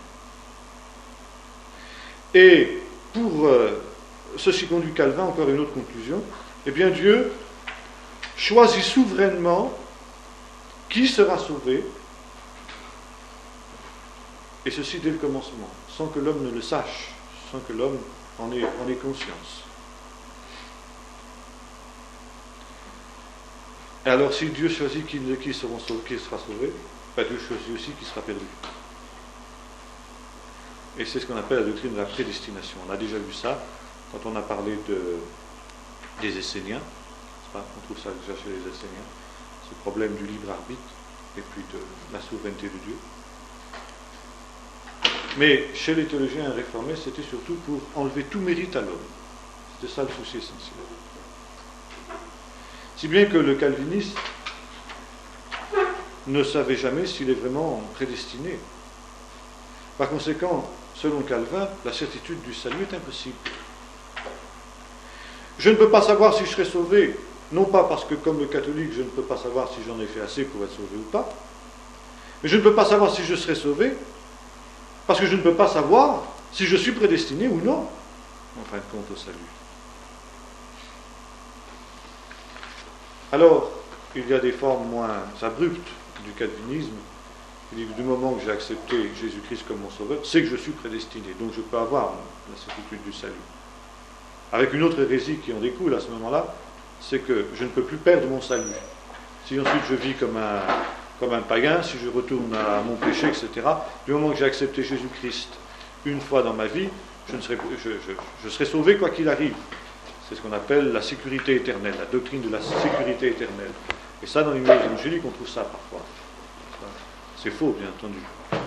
Et pour euh, ceci conduit Calvin, encore une autre conclusion, eh bien Dieu choisit souverainement qui sera sauvé, et ceci dès le commencement, sans que l'homme ne le sache, sans que l'homme en ait, en ait conscience. Et alors si Dieu choisit qui, qui, seront sauvés, qui sera sauvé, ben Dieu choisit aussi qui sera perdu. Et c'est ce qu'on appelle la doctrine de la prédestination. On a déjà vu ça quand on a parlé de, des Esséniens. On trouve ça déjà chez les Esséniens. Ce problème du libre arbitre et puis de la souveraineté de Dieu. Mais chez les théologiens réformés, c'était surtout pour enlever tout mérite à l'homme. C'était ça le souci essentiel. Si bien que le calviniste ne savait jamais s'il est vraiment prédestiné. Par conséquent, selon Calvin, la certitude du salut est impossible. Je ne peux pas savoir si je serai sauvé, non pas parce que, comme le catholique, je ne peux pas savoir si j'en ai fait assez pour être sauvé ou pas, mais je ne peux pas savoir si je serai sauvé, parce que je ne peux pas savoir si je suis prédestiné ou non, en fin de compte, au salut. Alors, il y a des formes moins abruptes du calvinisme. Il dit que du moment que j'ai accepté Jésus-Christ comme mon sauveur, c'est que je suis prédestiné, donc je peux avoir la certitude du salut. Avec une autre hérésie qui en découle à ce moment-là, c'est que je ne peux plus perdre mon salut. Si ensuite je vis comme un, comme un païen, si je retourne à mon péché, et cetera, du moment que j'ai accepté Jésus-Christ une fois dans ma vie, je, ne serai, je, je, je serai sauvé quoi qu'il arrive. C'est ce qu'on appelle la sécurité éternelle, la doctrine de la sécurité éternelle. Et ça, dans l'univers évangélique, on trouve ça parfois. C'est faux, bien entendu.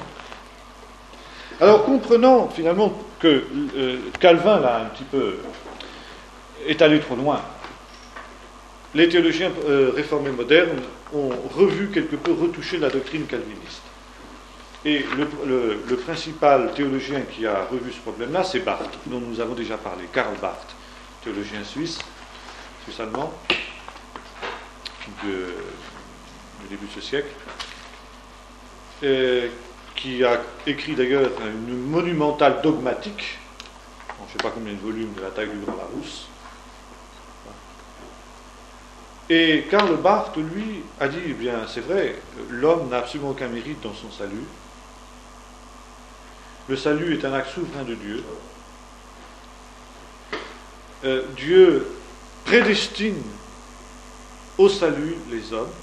Alors, comprenant finalement que euh, Calvin, là, un petit peu, est allé trop loin, les théologiens euh, réformés modernes ont revu quelque peu, retouché la doctrine calviniste. Et le, le, le principal théologien qui a revu ce problème-là, c'est Barth, dont nous avons déjà parlé, Karl Barth, théologien suisse, suisse-allemand, de, du début de ce siècle, et qui a écrit d'ailleurs une monumentale dogmatique, je ne sais pas combien de volumes, de la taille du Grand Larousse. Et Karl Barth, lui, a dit, eh bien, c'est vrai, l'homme n'a absolument aucun mérite dans son salut. Le salut est un acte souverain de Dieu. Euh, Dieu prédestine au salut les hommes.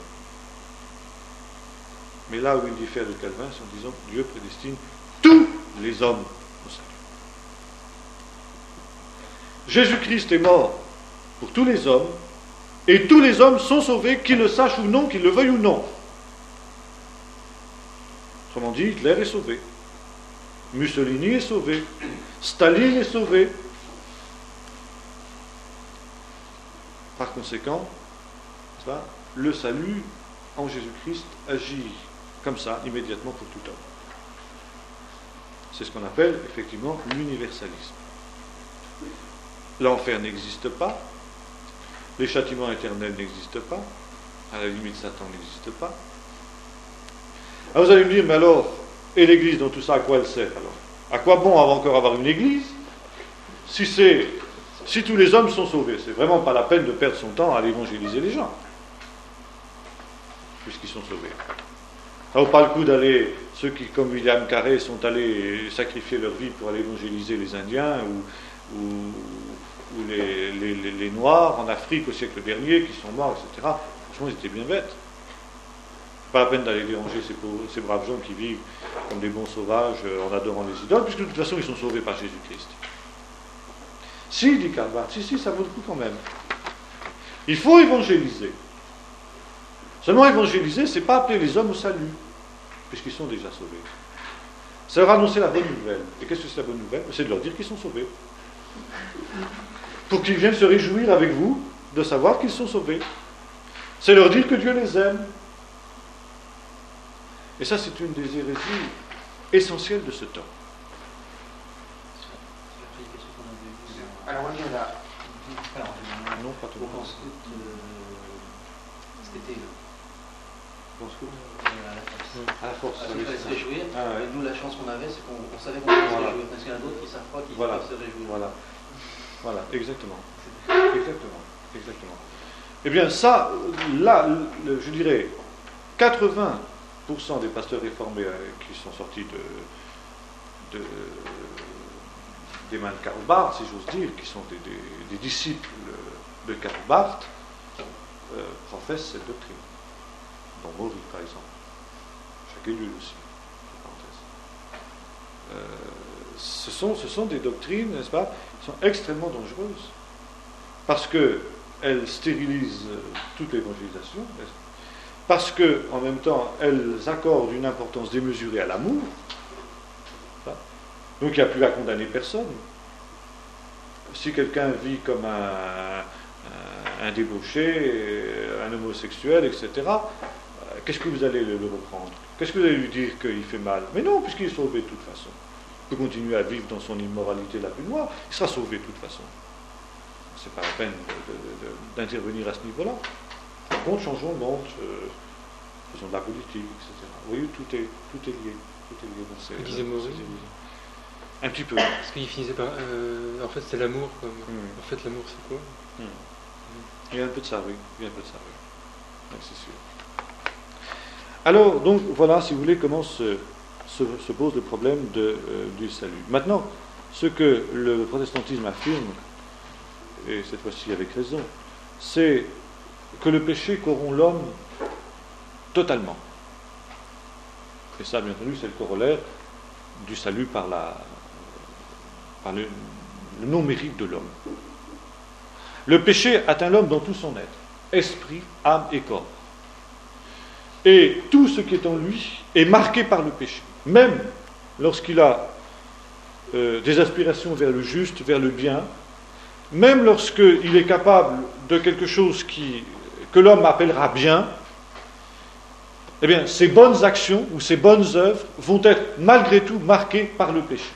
Mais là où il diffère de Calvin, c'est en disant que Dieu prédestine tous les hommes au salut. Jésus-Christ est mort pour tous les hommes, et tous les hommes sont sauvés, qu'ils le sachent ou non, qu'ils le veuillent ou non. Autrement dit, Hitler est sauvé. Mussolini est sauvé. Staline est sauvé. Par conséquent, ça, le salut en Jésus-Christ agit comme ça, immédiatement pour tout homme. C'est ce qu'on appelle effectivement l'universalisme. L'enfer n'existe pas, les châtiments éternels n'existent pas, à la limite Satan n'existe pas. Alors vous allez me dire, mais alors, et l'Église dans tout ça, à quoi elle sert alors? À quoi bon encore avoir une Église si c'est, si tous les hommes sont sauvés? C'est vraiment pas la peine de perdre son temps à aller évangéliser les gens, puisqu'ils sont sauvés. Alors pas le coup d'aller, ceux qui, comme William Carey, sont allés sacrifier leur vie pour aller évangéliser les Indiens ou, ou, ou les, les, les, les Noirs en Afrique au siècle dernier, qui sont morts, et cetera. Franchement, ils étaient bien bêtes. Pas la peine d'aller déranger ces, pauvres, ces braves gens qui vivent comme des bons sauvages en adorant les idoles, puisque de toute façon, ils sont sauvés par Jésus-Christ. Si, dit Karl Barth, si, si, ça vaut le coup quand même. Il faut évangéliser. Seulement évangéliser, c'est pas appeler les hommes au salut, puisqu'ils sont déjà sauvés. C'est leur annoncer la bonne nouvelle. Et qu'est-ce que c'est la bonne nouvelle? C'est de leur dire qu'ils sont sauvés. Pour qu'ils viennent se réjouir avec vous de savoir qu'ils sont sauvés. C'est leur dire que Dieu les aime. Et ça, c'est une des hérésies essentielles de ce temps. Alors, on y là. Non, pas tout le monde. Cet été, Bon scout. euh, À la force. il fallait se réjouir. Ah, ouais. Et nous, la chance qu'on avait, c'est qu'on on savait qu'on pouvait Voilà. se réjouir. Parce qu'il y en a d'autres qui ne savent pas qu'ils Voilà. peuvent se réjouir. Voilà. Voilà, exactement. Exactement. Exactement. Eh bien, ça, là, le- je dirais, quatre-vingts pour cent des pasteurs réformés euh, qui sont sortis de, de, des mains de Karl Barth, si j'ose dire, qui sont des, des, des disciples de Karl Barth, euh, professent cette doctrine. Dans Maury, par exemple. Jacques Ellul aussi. Euh, ce, sont, ce sont des doctrines, n'est-ce pas, qui sont extrêmement dangereuses. Parce qu'elles stérilisent toute l'évangélisation, parce qu'en même temps, elles accordent une importance démesurée à l'amour. Donc il n'y a plus à condamner personne. Si quelqu'un vit comme un, un, un débauché, un homosexuel, et cetera, qu'est-ce que vous allez le, le reprendre? Qu'est-ce que vous allez lui dire qu'il fait mal? Mais non, puisqu'il est sauvé de toute façon. Il peut continuer à vivre dans son immoralité la plus noire, il sera sauvé de toute façon. C'est pas la peine de, de, de, d'intervenir à ce niveau-là. Par contre, changeons le monde, euh, faisons de la politique, et cetera. Vous voyez, tout est, tout est lié. Tout est lié dans ces, Il disait Maury. Un petit peu. Parce qu'il finissait par. Euh, en fait, c'est l'amour. Comme... Mm. En fait, l'amour, c'est quoi? Mm. Il y a un peu de ça, oui. Il y a un peu de ça, oui. Oui, c'est sûr. Alors, donc, voilà, si vous voulez, comment se, se, se pose le problème de, euh, du salut. Maintenant, ce que le protestantisme affirme, et cette fois-ci avec raison, c'est que le péché corrompt l'homme totalement. Et ça, bien entendu, c'est le corollaire du salut par, la, par le, le non-mérite de l'homme. Le péché atteint l'homme dans tout son être, esprit, âme et corps. Et tout ce qui est en lui est marqué par le péché. Même lorsqu'il a euh, des aspirations vers le juste, vers le bien, même lorsqu'il est capable de quelque chose qui, que l'homme appellera bien, eh bien, ces bonnes actions ou ces bonnes œuvres vont être malgré tout marquées par le péché.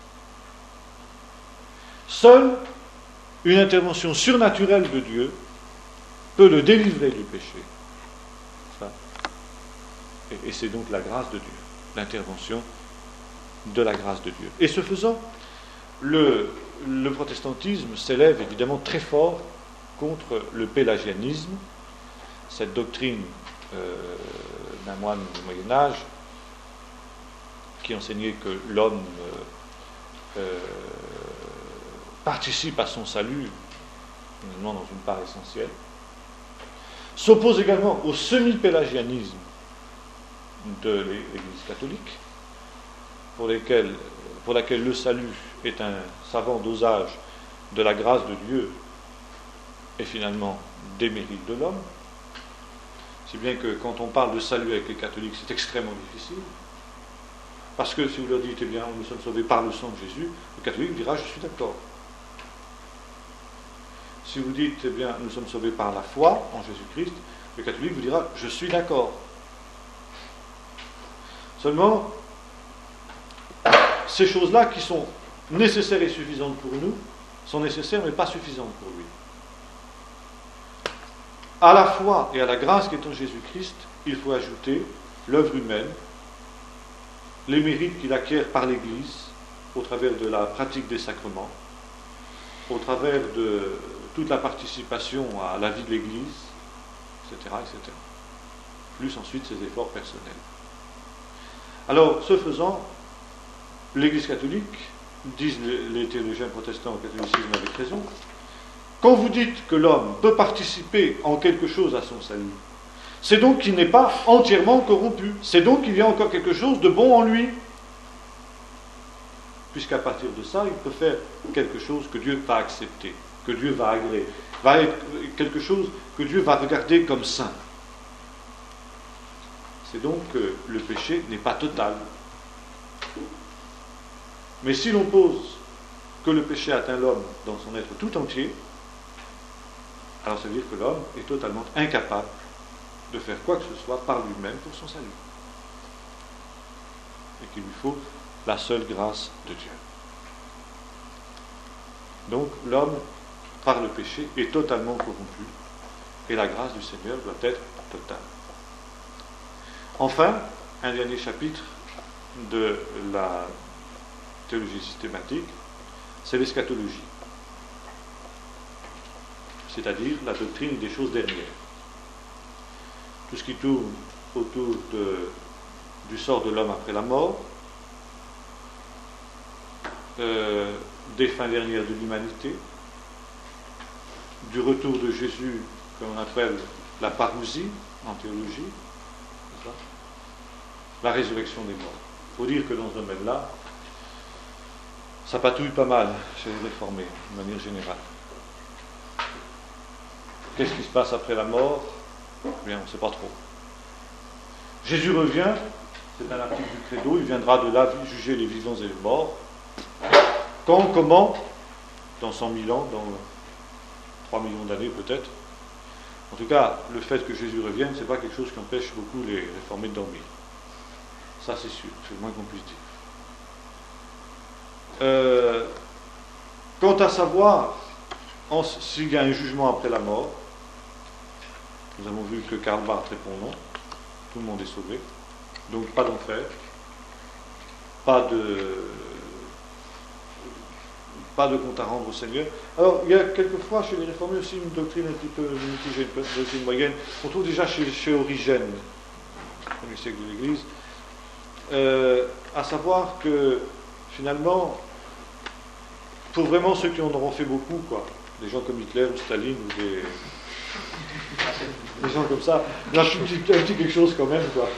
Seule une intervention surnaturelle de Dieu peut le délivrer du péché. Ça. Et, et c'est donc la grâce de Dieu, l'intervention de la grâce de Dieu. Et ce faisant, le, le protestantisme s'élève évidemment très fort contre le pélagianisme, cette doctrine euh, d'un moine du Moyen-Âge qui enseignait que l'homme euh, euh, participe à son salut, finalement dans une part essentielle, s'oppose également au semi-pélagianisme de l'Église catholique, pour, lesquels, pour laquelle le salut est un savant dosage de la grâce de Dieu et finalement des mérites de l'homme. Si bien que quand on parle de salut avec les catholiques, c'est extrêmement difficile. Parce que si vous leur dites, eh bien, nous sommes sauvés par le sang de Jésus, le catholique dira, je suis d'accord. Si vous dites, eh bien, nous sommes sauvés par la foi en Jésus-Christ, le catholique vous dira, je suis d'accord. Seulement, ces choses-là qui sont nécessaires et suffisantes pour nous, sont nécessaires mais pas suffisantes pour lui. À la foi et à la grâce qui est en Jésus-Christ, il faut ajouter l'œuvre humaine, les mérites qu'il acquiert par l'Église, au travers de la pratique des sacrements, au travers de toute la participation à la vie de l'Église, et cetera, et cetera. Plus ensuite ses efforts personnels. Alors, ce faisant, l'Église catholique, disent les théologiens protestants au catholicisme avec raison, quand vous dites que l'homme peut participer en quelque chose à son salut, c'est donc qu'il n'est pas entièrement corrompu, c'est donc qu'il y a encore quelque chose de bon en lui. Puisqu'à partir de ça, il peut faire quelque chose que Dieu va accepter, que Dieu va agréer, va être quelque chose que Dieu va regarder comme saint. C'est donc que le péché n'est pas total. Mais si l'on pose que le péché atteint l'homme dans son être tout entier, alors ça veut dire que l'homme est totalement incapable de faire quoi que ce soit par lui-même pour son salut. Et qu'il lui faut la seule grâce de Dieu. Donc l'homme, par le péché, est totalement corrompu, et la grâce du Seigneur doit être totale. Enfin, un dernier chapitre de la théologie systématique, c'est l'eschatologie, c'est-à-dire la doctrine des choses dernières. Tout ce qui tourne autour de, du sort de l'homme après la mort, euh, des fins dernières de l'humanité, du retour de Jésus, qu'on appelle la parousie en théologie, la résurrection des morts. Il faut dire que dans ce domaine-là, ça patouille pas mal chez les réformés, de manière générale. Qu'est-ce qui se passe après la mort ? Eh bien, on ne sait pas trop. Jésus revient, c'est un article du Credo, il viendra de là juger les vivants et les morts. Quand, comment ? Dans cent mille ans, dans trois millions d'années peut-être. En tout cas, le fait que Jésus revienne, ce n'est pas quelque chose qui empêche beaucoup les réformés de dormir. Ça, c'est sûr, c'est le moins qu'on puisse dire. Euh, quant à savoir en, s'il y a un jugement après la mort, nous avons vu que Karl Barth répond non, tout le monde est sauvé, donc pas d'enfer, pas de pas de compte à rendre au Seigneur. Alors, il y a quelquefois chez les réformés aussi une doctrine un petit peu mitigée, une doctrine moyenne. On trouve déjà chez, chez Origène, au premier siècle de l'Église, euh, à savoir que finalement, pour vraiment ceux qui en auront fait beaucoup, quoi, des gens comme Hitler ou Staline ou des, des gens comme ça, il y a un petit, un petit quelque chose quand même, quoi.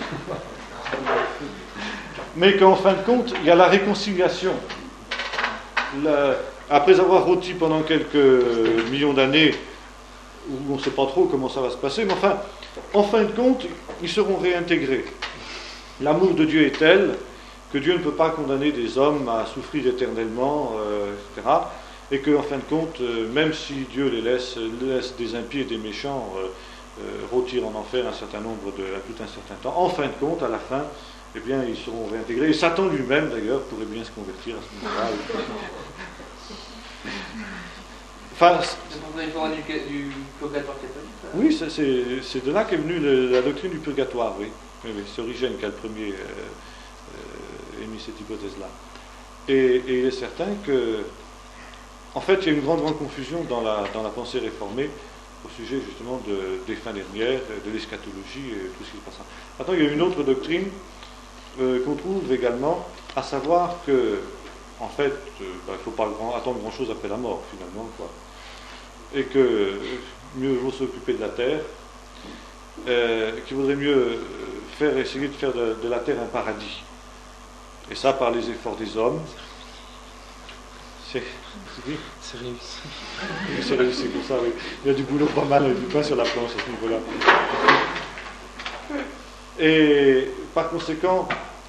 Mais qu'en fin de compte, il y a la réconciliation. La, après avoir rôti pendant quelques millions d'années, où on ne sait pas trop comment ça va se passer, mais enfin, en fin de compte, ils seront réintégrés. L'amour de Dieu est tel que Dieu ne peut pas condamner des hommes à souffrir éternellement, euh, et cetera. Et qu'en fin de compte, euh, même si Dieu les laisse, laisse des impies et des méchants euh, euh, rôtir en enfer un certain nombre de, à tout un certain temps, en fin de compte, à la fin, eh bien, ils seront réintégrés. Et Satan lui-même, d'ailleurs, pourrait bien se convertir à ce moment-là. Enfin, c'est pour une forme du, du purgatoire catholique. Ça. Oui, c'est, c'est, c'est de là qu'est venue le, la doctrine du purgatoire, oui. oui, oui c'est Origène qui a le premier euh, euh, émis cette hypothèse-là. Et, et il est certain que, en fait, il y a une grande, grande confusion dans la, dans la pensée réformée au sujet justement de, des fins dernières, de l'eschatologie et tout ce qui se passe. Maintenant, il y a une autre doctrine euh, qu'on trouve également, à savoir que, en fait, euh, bah, il ne faut pas grand, attendre grand-chose après la mort, finalement, quoi. Et que mieux vaut s'occuper de la terre, euh, qu'il vaudrait mieux faire, essayer de faire de, de la terre un paradis. Et ça, par les efforts des hommes. C'est, c'est, dit c'est réussi. Oui, c'est réussi comme ça, oui. Il y a du boulot pas mal, du pain sur la planche à ce niveau-là. Et par conséquent,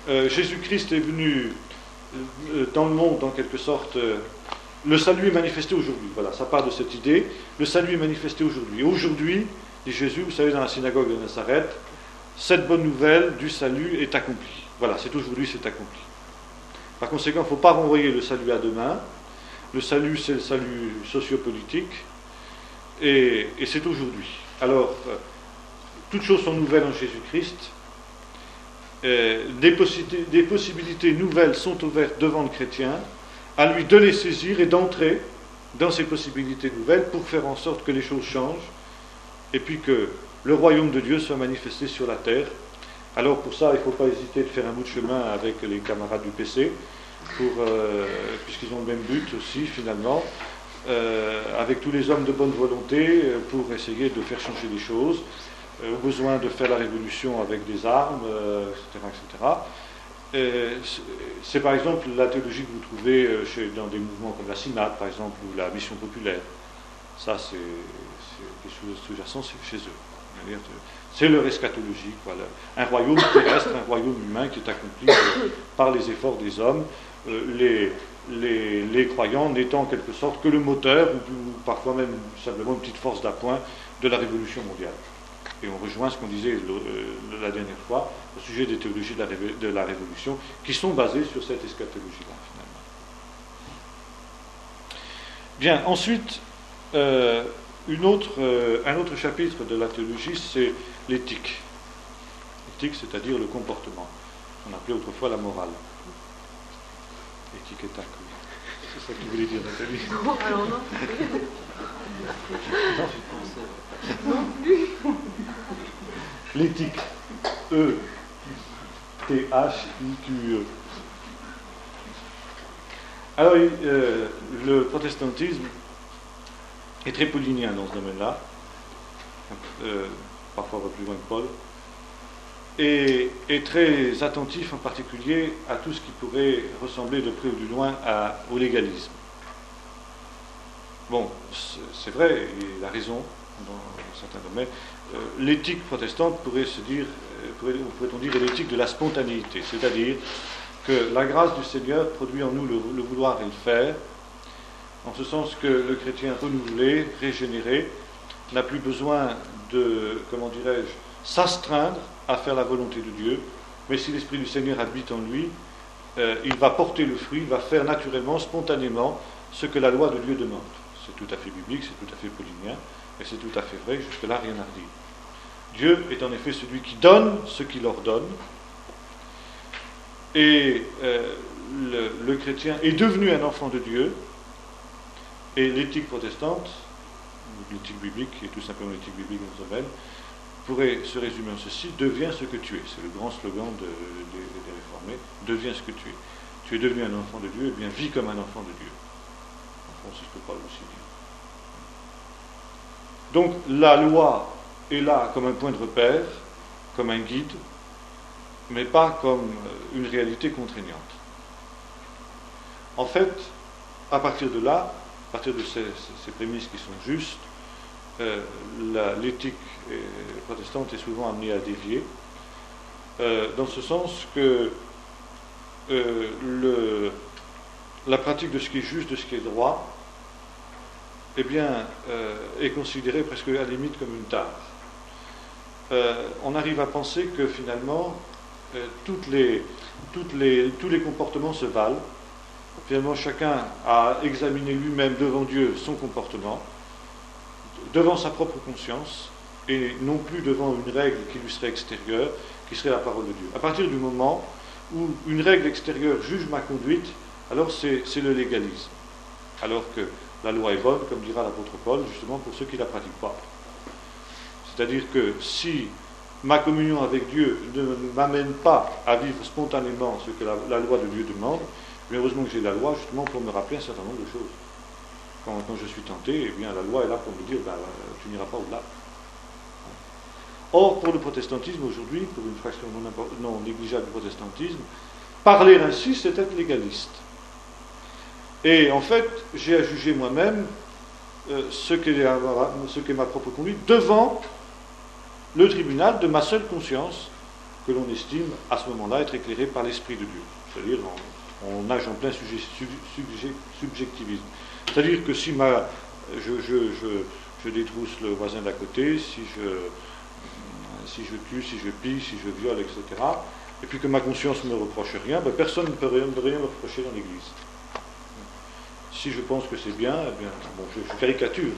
euh, Jésus-Christ est venu euh, dans le monde, en quelque sorte, euh, le salut est manifesté aujourd'hui. Voilà, ça part de cette idée. Le salut est manifesté aujourd'hui. Aujourd'hui, dit Jésus, vous savez, dans la synagogue de Nazareth, cette bonne nouvelle du salut est accomplie. Voilà, c'est aujourd'hui, c'est accompli. Par conséquent, il ne faut pas renvoyer le salut à demain. Le salut, c'est le salut sociopolitique, et, et c'est aujourd'hui. Alors, euh, toutes choses sont nouvelles en Jésus-Christ. Euh, des, possi- des possibilités nouvelles sont ouvertes devant le chrétien, à lui de les saisir et d'entrer dans ces possibilités nouvelles pour faire en sorte que les choses changent, et puis que le royaume de Dieu soit manifesté sur la terre. Alors pour ça, il ne faut pas hésiter de faire un bout de chemin avec les camarades du P C, pour, euh, puisqu'ils ont le même but aussi finalement, euh, avec tous les hommes de bonne volonté, euh, pour essayer de faire changer les choses, euh, au besoin de faire la révolution avec des armes, euh, et cetera, et cetera. Euh, c'est, c'est par exemple la théologie que vous trouvez euh, chez, dans des mouvements comme la Synode, par exemple, ou la Mission populaire. Ça, c'est, c'est des choses sous-jacentes, c'est chez eux. C'est leur eschatologie, voilà. Un royaume terrestre, un royaume humain qui est accompli euh, par les efforts des hommes, euh, les, les, les croyants n'étant en quelque sorte que le moteur, ou, ou parfois même simplement une petite force d'appoint de la révolution mondiale. Et on rejoint ce qu'on disait le, euh, la dernière fois au sujet des théologies de la, révé, de la révolution, qui sont basées sur cette eschatologie-là, finalement. Bien, ensuite, euh, une autre, euh, un autre chapitre de la théologie, c'est l'éthique. L'éthique, c'est-à-dire le comportement. On appelait autrefois la morale. Éthique et tac, oui. C'est ça que tu voulais dire, Nathalie? Non, alors non. Non, non plus. L'éthique. E. T H I Q E. Alors, euh, le protestantisme est très paulinien dans ce domaine-là, euh, parfois va plus loin que Paul, et est très attentif en particulier à tout ce qui pourrait ressembler de près ou de loin à, au légalisme. Bon, c'est, c'est vrai, il a raison dans certains domaines. Euh, l'éthique protestante pourrait se dire, euh, pourrait, pourrait-on dire, est l'éthique de la spontanéité, c'est-à-dire que la grâce du Seigneur produit en nous le, le vouloir et le faire, en ce sens que le chrétien renouvelé, régénéré, n'a plus besoin de, comment dirais-je, s'astreindre à faire la volonté de Dieu, mais si l'Esprit du Seigneur habite en lui, euh, il va porter le fruit, il va faire naturellement, spontanément, ce que la loi de Dieu demande. C'est tout à fait biblique, c'est tout à fait paulinien, et c'est tout à fait vrai, jusque-là, rien à redire. Dieu est en effet celui qui donne ce qu'il ordonne, et euh, le, le chrétien est devenu un enfant de Dieu, et l'éthique protestante, l'éthique biblique, qui est tout simplement l'éthique biblique dans ce domaine, pourrait se résumer en ceci: deviens ce que tu es. C'est le grand slogan de, de, des réformés: deviens ce que tu es. Tu es devenu un enfant de Dieu, et bien vis comme un enfant de Dieu. En fond, c'est ce que Paul aussi dit. Donc la loi est là comme un point de repère, comme un guide, mais pas comme une réalité contraignante. En fait, à partir de là, à partir de ces, ces prémices qui sont justes, euh, la, l'éthique protestante est souvent amenée à dévier, euh, dans ce sens que euh, le, la pratique de ce qui est juste, de ce qui est droit, eh bien, euh, est considérée presque à la limite comme une tare. Euh, on arrive à penser que finalement, euh, toutes les, toutes les, tous les comportements se valent. Finalement, chacun a examiné lui-même devant Dieu son comportement, devant sa propre conscience, et non plus devant une règle qui lui serait extérieure, qui serait la parole de Dieu. À partir du moment où une règle extérieure juge ma conduite, alors c'est, c'est le légalisme. Alors que la loi est bonne, comme dira l'apôtre Paul, justement pour ceux qui ne la pratiquent pas. C'est-à-dire que si ma communion avec Dieu ne m'amène pas à vivre spontanément ce que la, la loi de Dieu demande, mais heureusement que j'ai la loi justement pour me rappeler un certain nombre de choses. Quand, quand je suis tenté, eh bien la loi est là pour me dire ben, tu n'iras pas au-delà. Or, pour le protestantisme aujourd'hui, pour une fraction non, non négligeable du protestantisme, parler ainsi, c'est être légaliste. Et en fait, j'ai à juger moi-même euh, ce, qu'est, ce qu'est ma propre conduite devant le tribunal de ma seule conscience, que l'on estime à ce moment-là être éclairé par l'Esprit de Dieu. C'est-à-dire, on, on nage en plein sujet, sujet, subjectivisme. C'est-à-dire que si ma, je, je, je, je détrousse le voisin d'à côté, si je, si je tue, si je pille, si je viole, et cetera, et puis que ma conscience ne me reproche rien, ben personne ne peut rien, rien me reprocher dans l'Église. Si je pense que c'est bien, eh bien, bon, je, je caricature.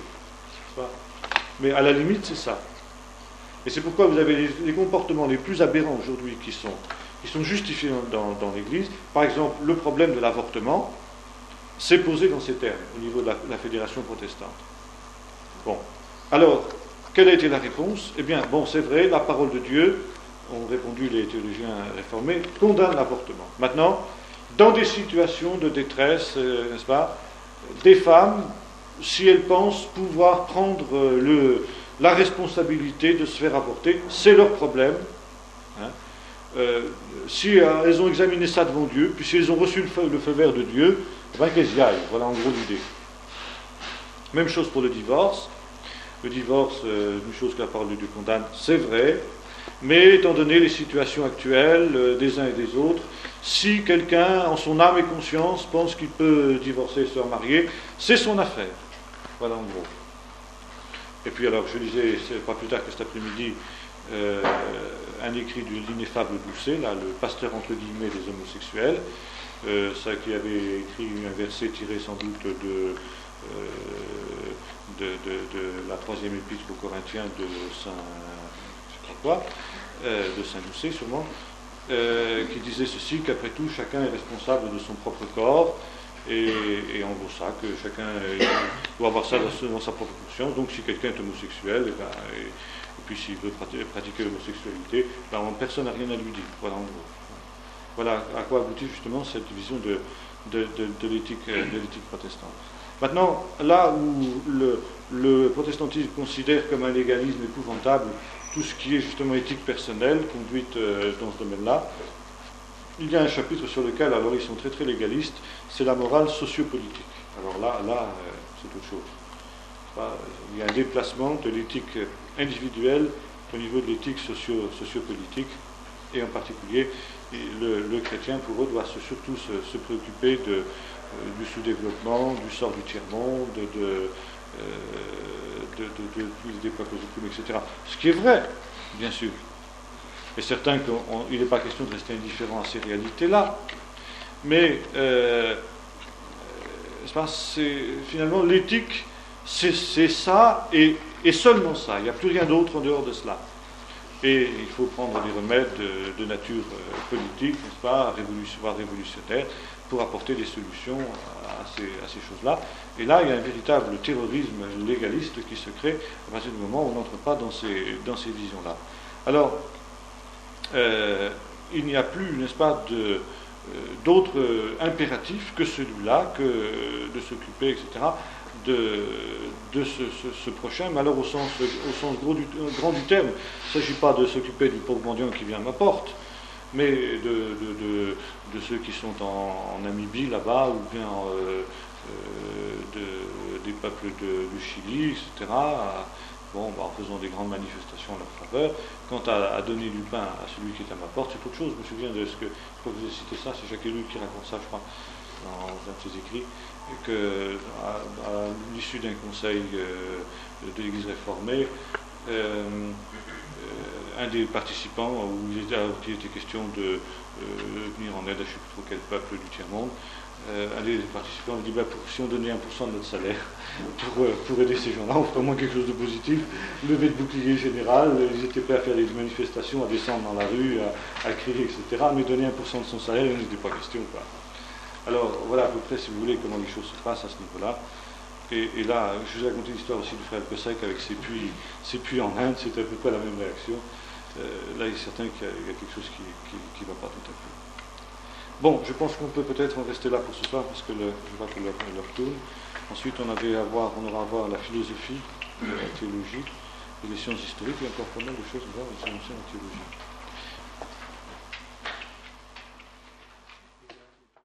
Mais à la limite, c'est ça. Et c'est pourquoi vous avez les, les comportements les plus aberrants aujourd'hui qui sont, qui sont justifiés dans, dans, dans l'Église. Par exemple, le problème de l'avortement, c'est posé dans ces termes, au niveau de la, la fédération protestante. Bon. Alors, quelle a été la réponse? Eh bien, bon, c'est vrai, la parole de Dieu, ont répondu les théologiens réformés, condamne l'avortement. Maintenant, dans des situations de détresse, euh, n'est-ce pas, des femmes, si elles pensent pouvoir prendre euh, le, la responsabilité de se faire avorter, c'est leur problème. Hein. Euh, si euh, elles ont examiné ça devant Dieu, puis si elles ont reçu le feu, le feu vert de Dieu, ben qu'elles y aillent. Voilà en gros l'idée. Même chose pour le divorce. Le divorce, euh, une chose que la parole de Dieu condamne, c'est vrai, mais étant donné les situations actuelles euh, des uns et des autres, si quelqu'un, en son âme et conscience, pense qu'il peut divorcer et se remarier, c'est son affaire. Voilà en gros. Et puis alors, je lisais, c'est pas plus tard que cet après-midi, euh, un écrit de l'ineffable Doucet, là, le pasteur entre guillemets des homosexuels, euh, ça qui avait écrit un verset tiré sans doute de, euh, de, de, de la troisième épître aux Corinthiens de Saint, je sais pas quoi, euh, de Saint Doucet sûrement, euh, qui disait ceci, qu'après tout, chacun est responsable de son propre corps, et, et en gros ça, que chacun euh, doit avoir ça dans, dans sa propre conscience. Donc si quelqu'un est homosexuel, et, ben, et, et puis s'il veut pratiquer, pratiquer l'homosexualité, ben, personne n'a rien à lui dire. Voilà en gros. Voilà à quoi aboutit justement cette vision de, de, de, de l'éthique, de l'éthique protestante. Maintenant, là où le, le protestantisme considère comme un légalisme épouvantable tout ce qui est justement éthique personnelle, conduite euh, dans ce domaine-là, il y a un chapitre sur lequel, alors ils sont très très légalistes, c'est la morale sociopolitique. Alors là, là euh, c'est autre chose. Enfin, il y a un déplacement de l'éthique individuelle au niveau de l'éthique socio, sociopolitique, et en particulier, le, le chrétien, pour eux, doit se, surtout se, se préoccuper de, euh, du sous-développement, du sort du tiers-monde, de, de, euh, de, de, de, des peuples opprimés, et cetera. Ce qui est vrai, bien sûr. Et certain qu'il n'est pas question de rester indifférent à ces réalités-là. Mais euh, c'est, finalement, l'éthique, c'est, c'est ça et, et seulement ça. Il n'y a plus rien d'autre en dehors de cela. Et il faut prendre des remèdes de, de nature euh, politique, n'est-ce pas, révolution, voire révolutionnaire, pour apporter des solutions à ces, à ces choses-là. Et là, il y a un véritable terrorisme légaliste qui se crée à partir du moment où on n'entre pas dans ces, dans ces visions-là. Alors, euh, il n'y a plus, n'est-ce pas, de, euh, d'autres euh, impératifs que celui-là, que de s'occuper, et cetera, de, de ce, ce, ce prochain, mais alors au sens, au sens gros du, grand du terme. Il ne s'agit pas de s'occuper du pauvre mendiant qui vient à ma porte, mais de, de, de, de ceux qui sont en, en Namibie, là-bas, ou bien euh, euh, de, des peuples de, du Chili, et cetera, bon, bah, en faisant des grandes manifestations en leur faveur. Quant à, à donner du pain à celui qui est à ma porte, c'est autre chose. Je me souviens de ce que, je crois que vous avez cité ça, c'est Jacques Ellul qui raconte ça, je crois, dans un de ses écrits, que à, à l'issue d'un conseil euh, de l'Église réformée, euh, euh, un des participants, où il était, il était question de euh, venir en aide à je ne sais plus trop quel peuple du tiers-monde, euh, un des participants dit bah, pour, si on donnait un pour cent de notre salaire pour, euh, pour aider ces gens-là, on ferait au moins quelque chose de positif. Levé de bouclier général, ils étaient prêts à faire des manifestations, à descendre dans la rue, à, à crier, et cetera. Mais donner un pour cent de son salaire, il n'était pas question, quoi. Alors, voilà à peu près, si vous voulez, comment les choses se passent à ce niveau-là. Et, et là, je vous ai raconté l'histoire aussi du frère Cossack avec ses puits, ses puits en Inde, c'est à peu près la même réaction. Euh, là, il est certain qu'il y a, il y a quelque chose qui ne va pas tout à fait. Bon, je pense qu'on peut peut-être en rester là pour ce soir, parce que le, je vois que l'heure tourne. Ensuite, on, avait à voir, on aura à voir la philosophie, la théologie, et les sciences historiques, il y a encore pas mal de choses à voir, c'est en théologie.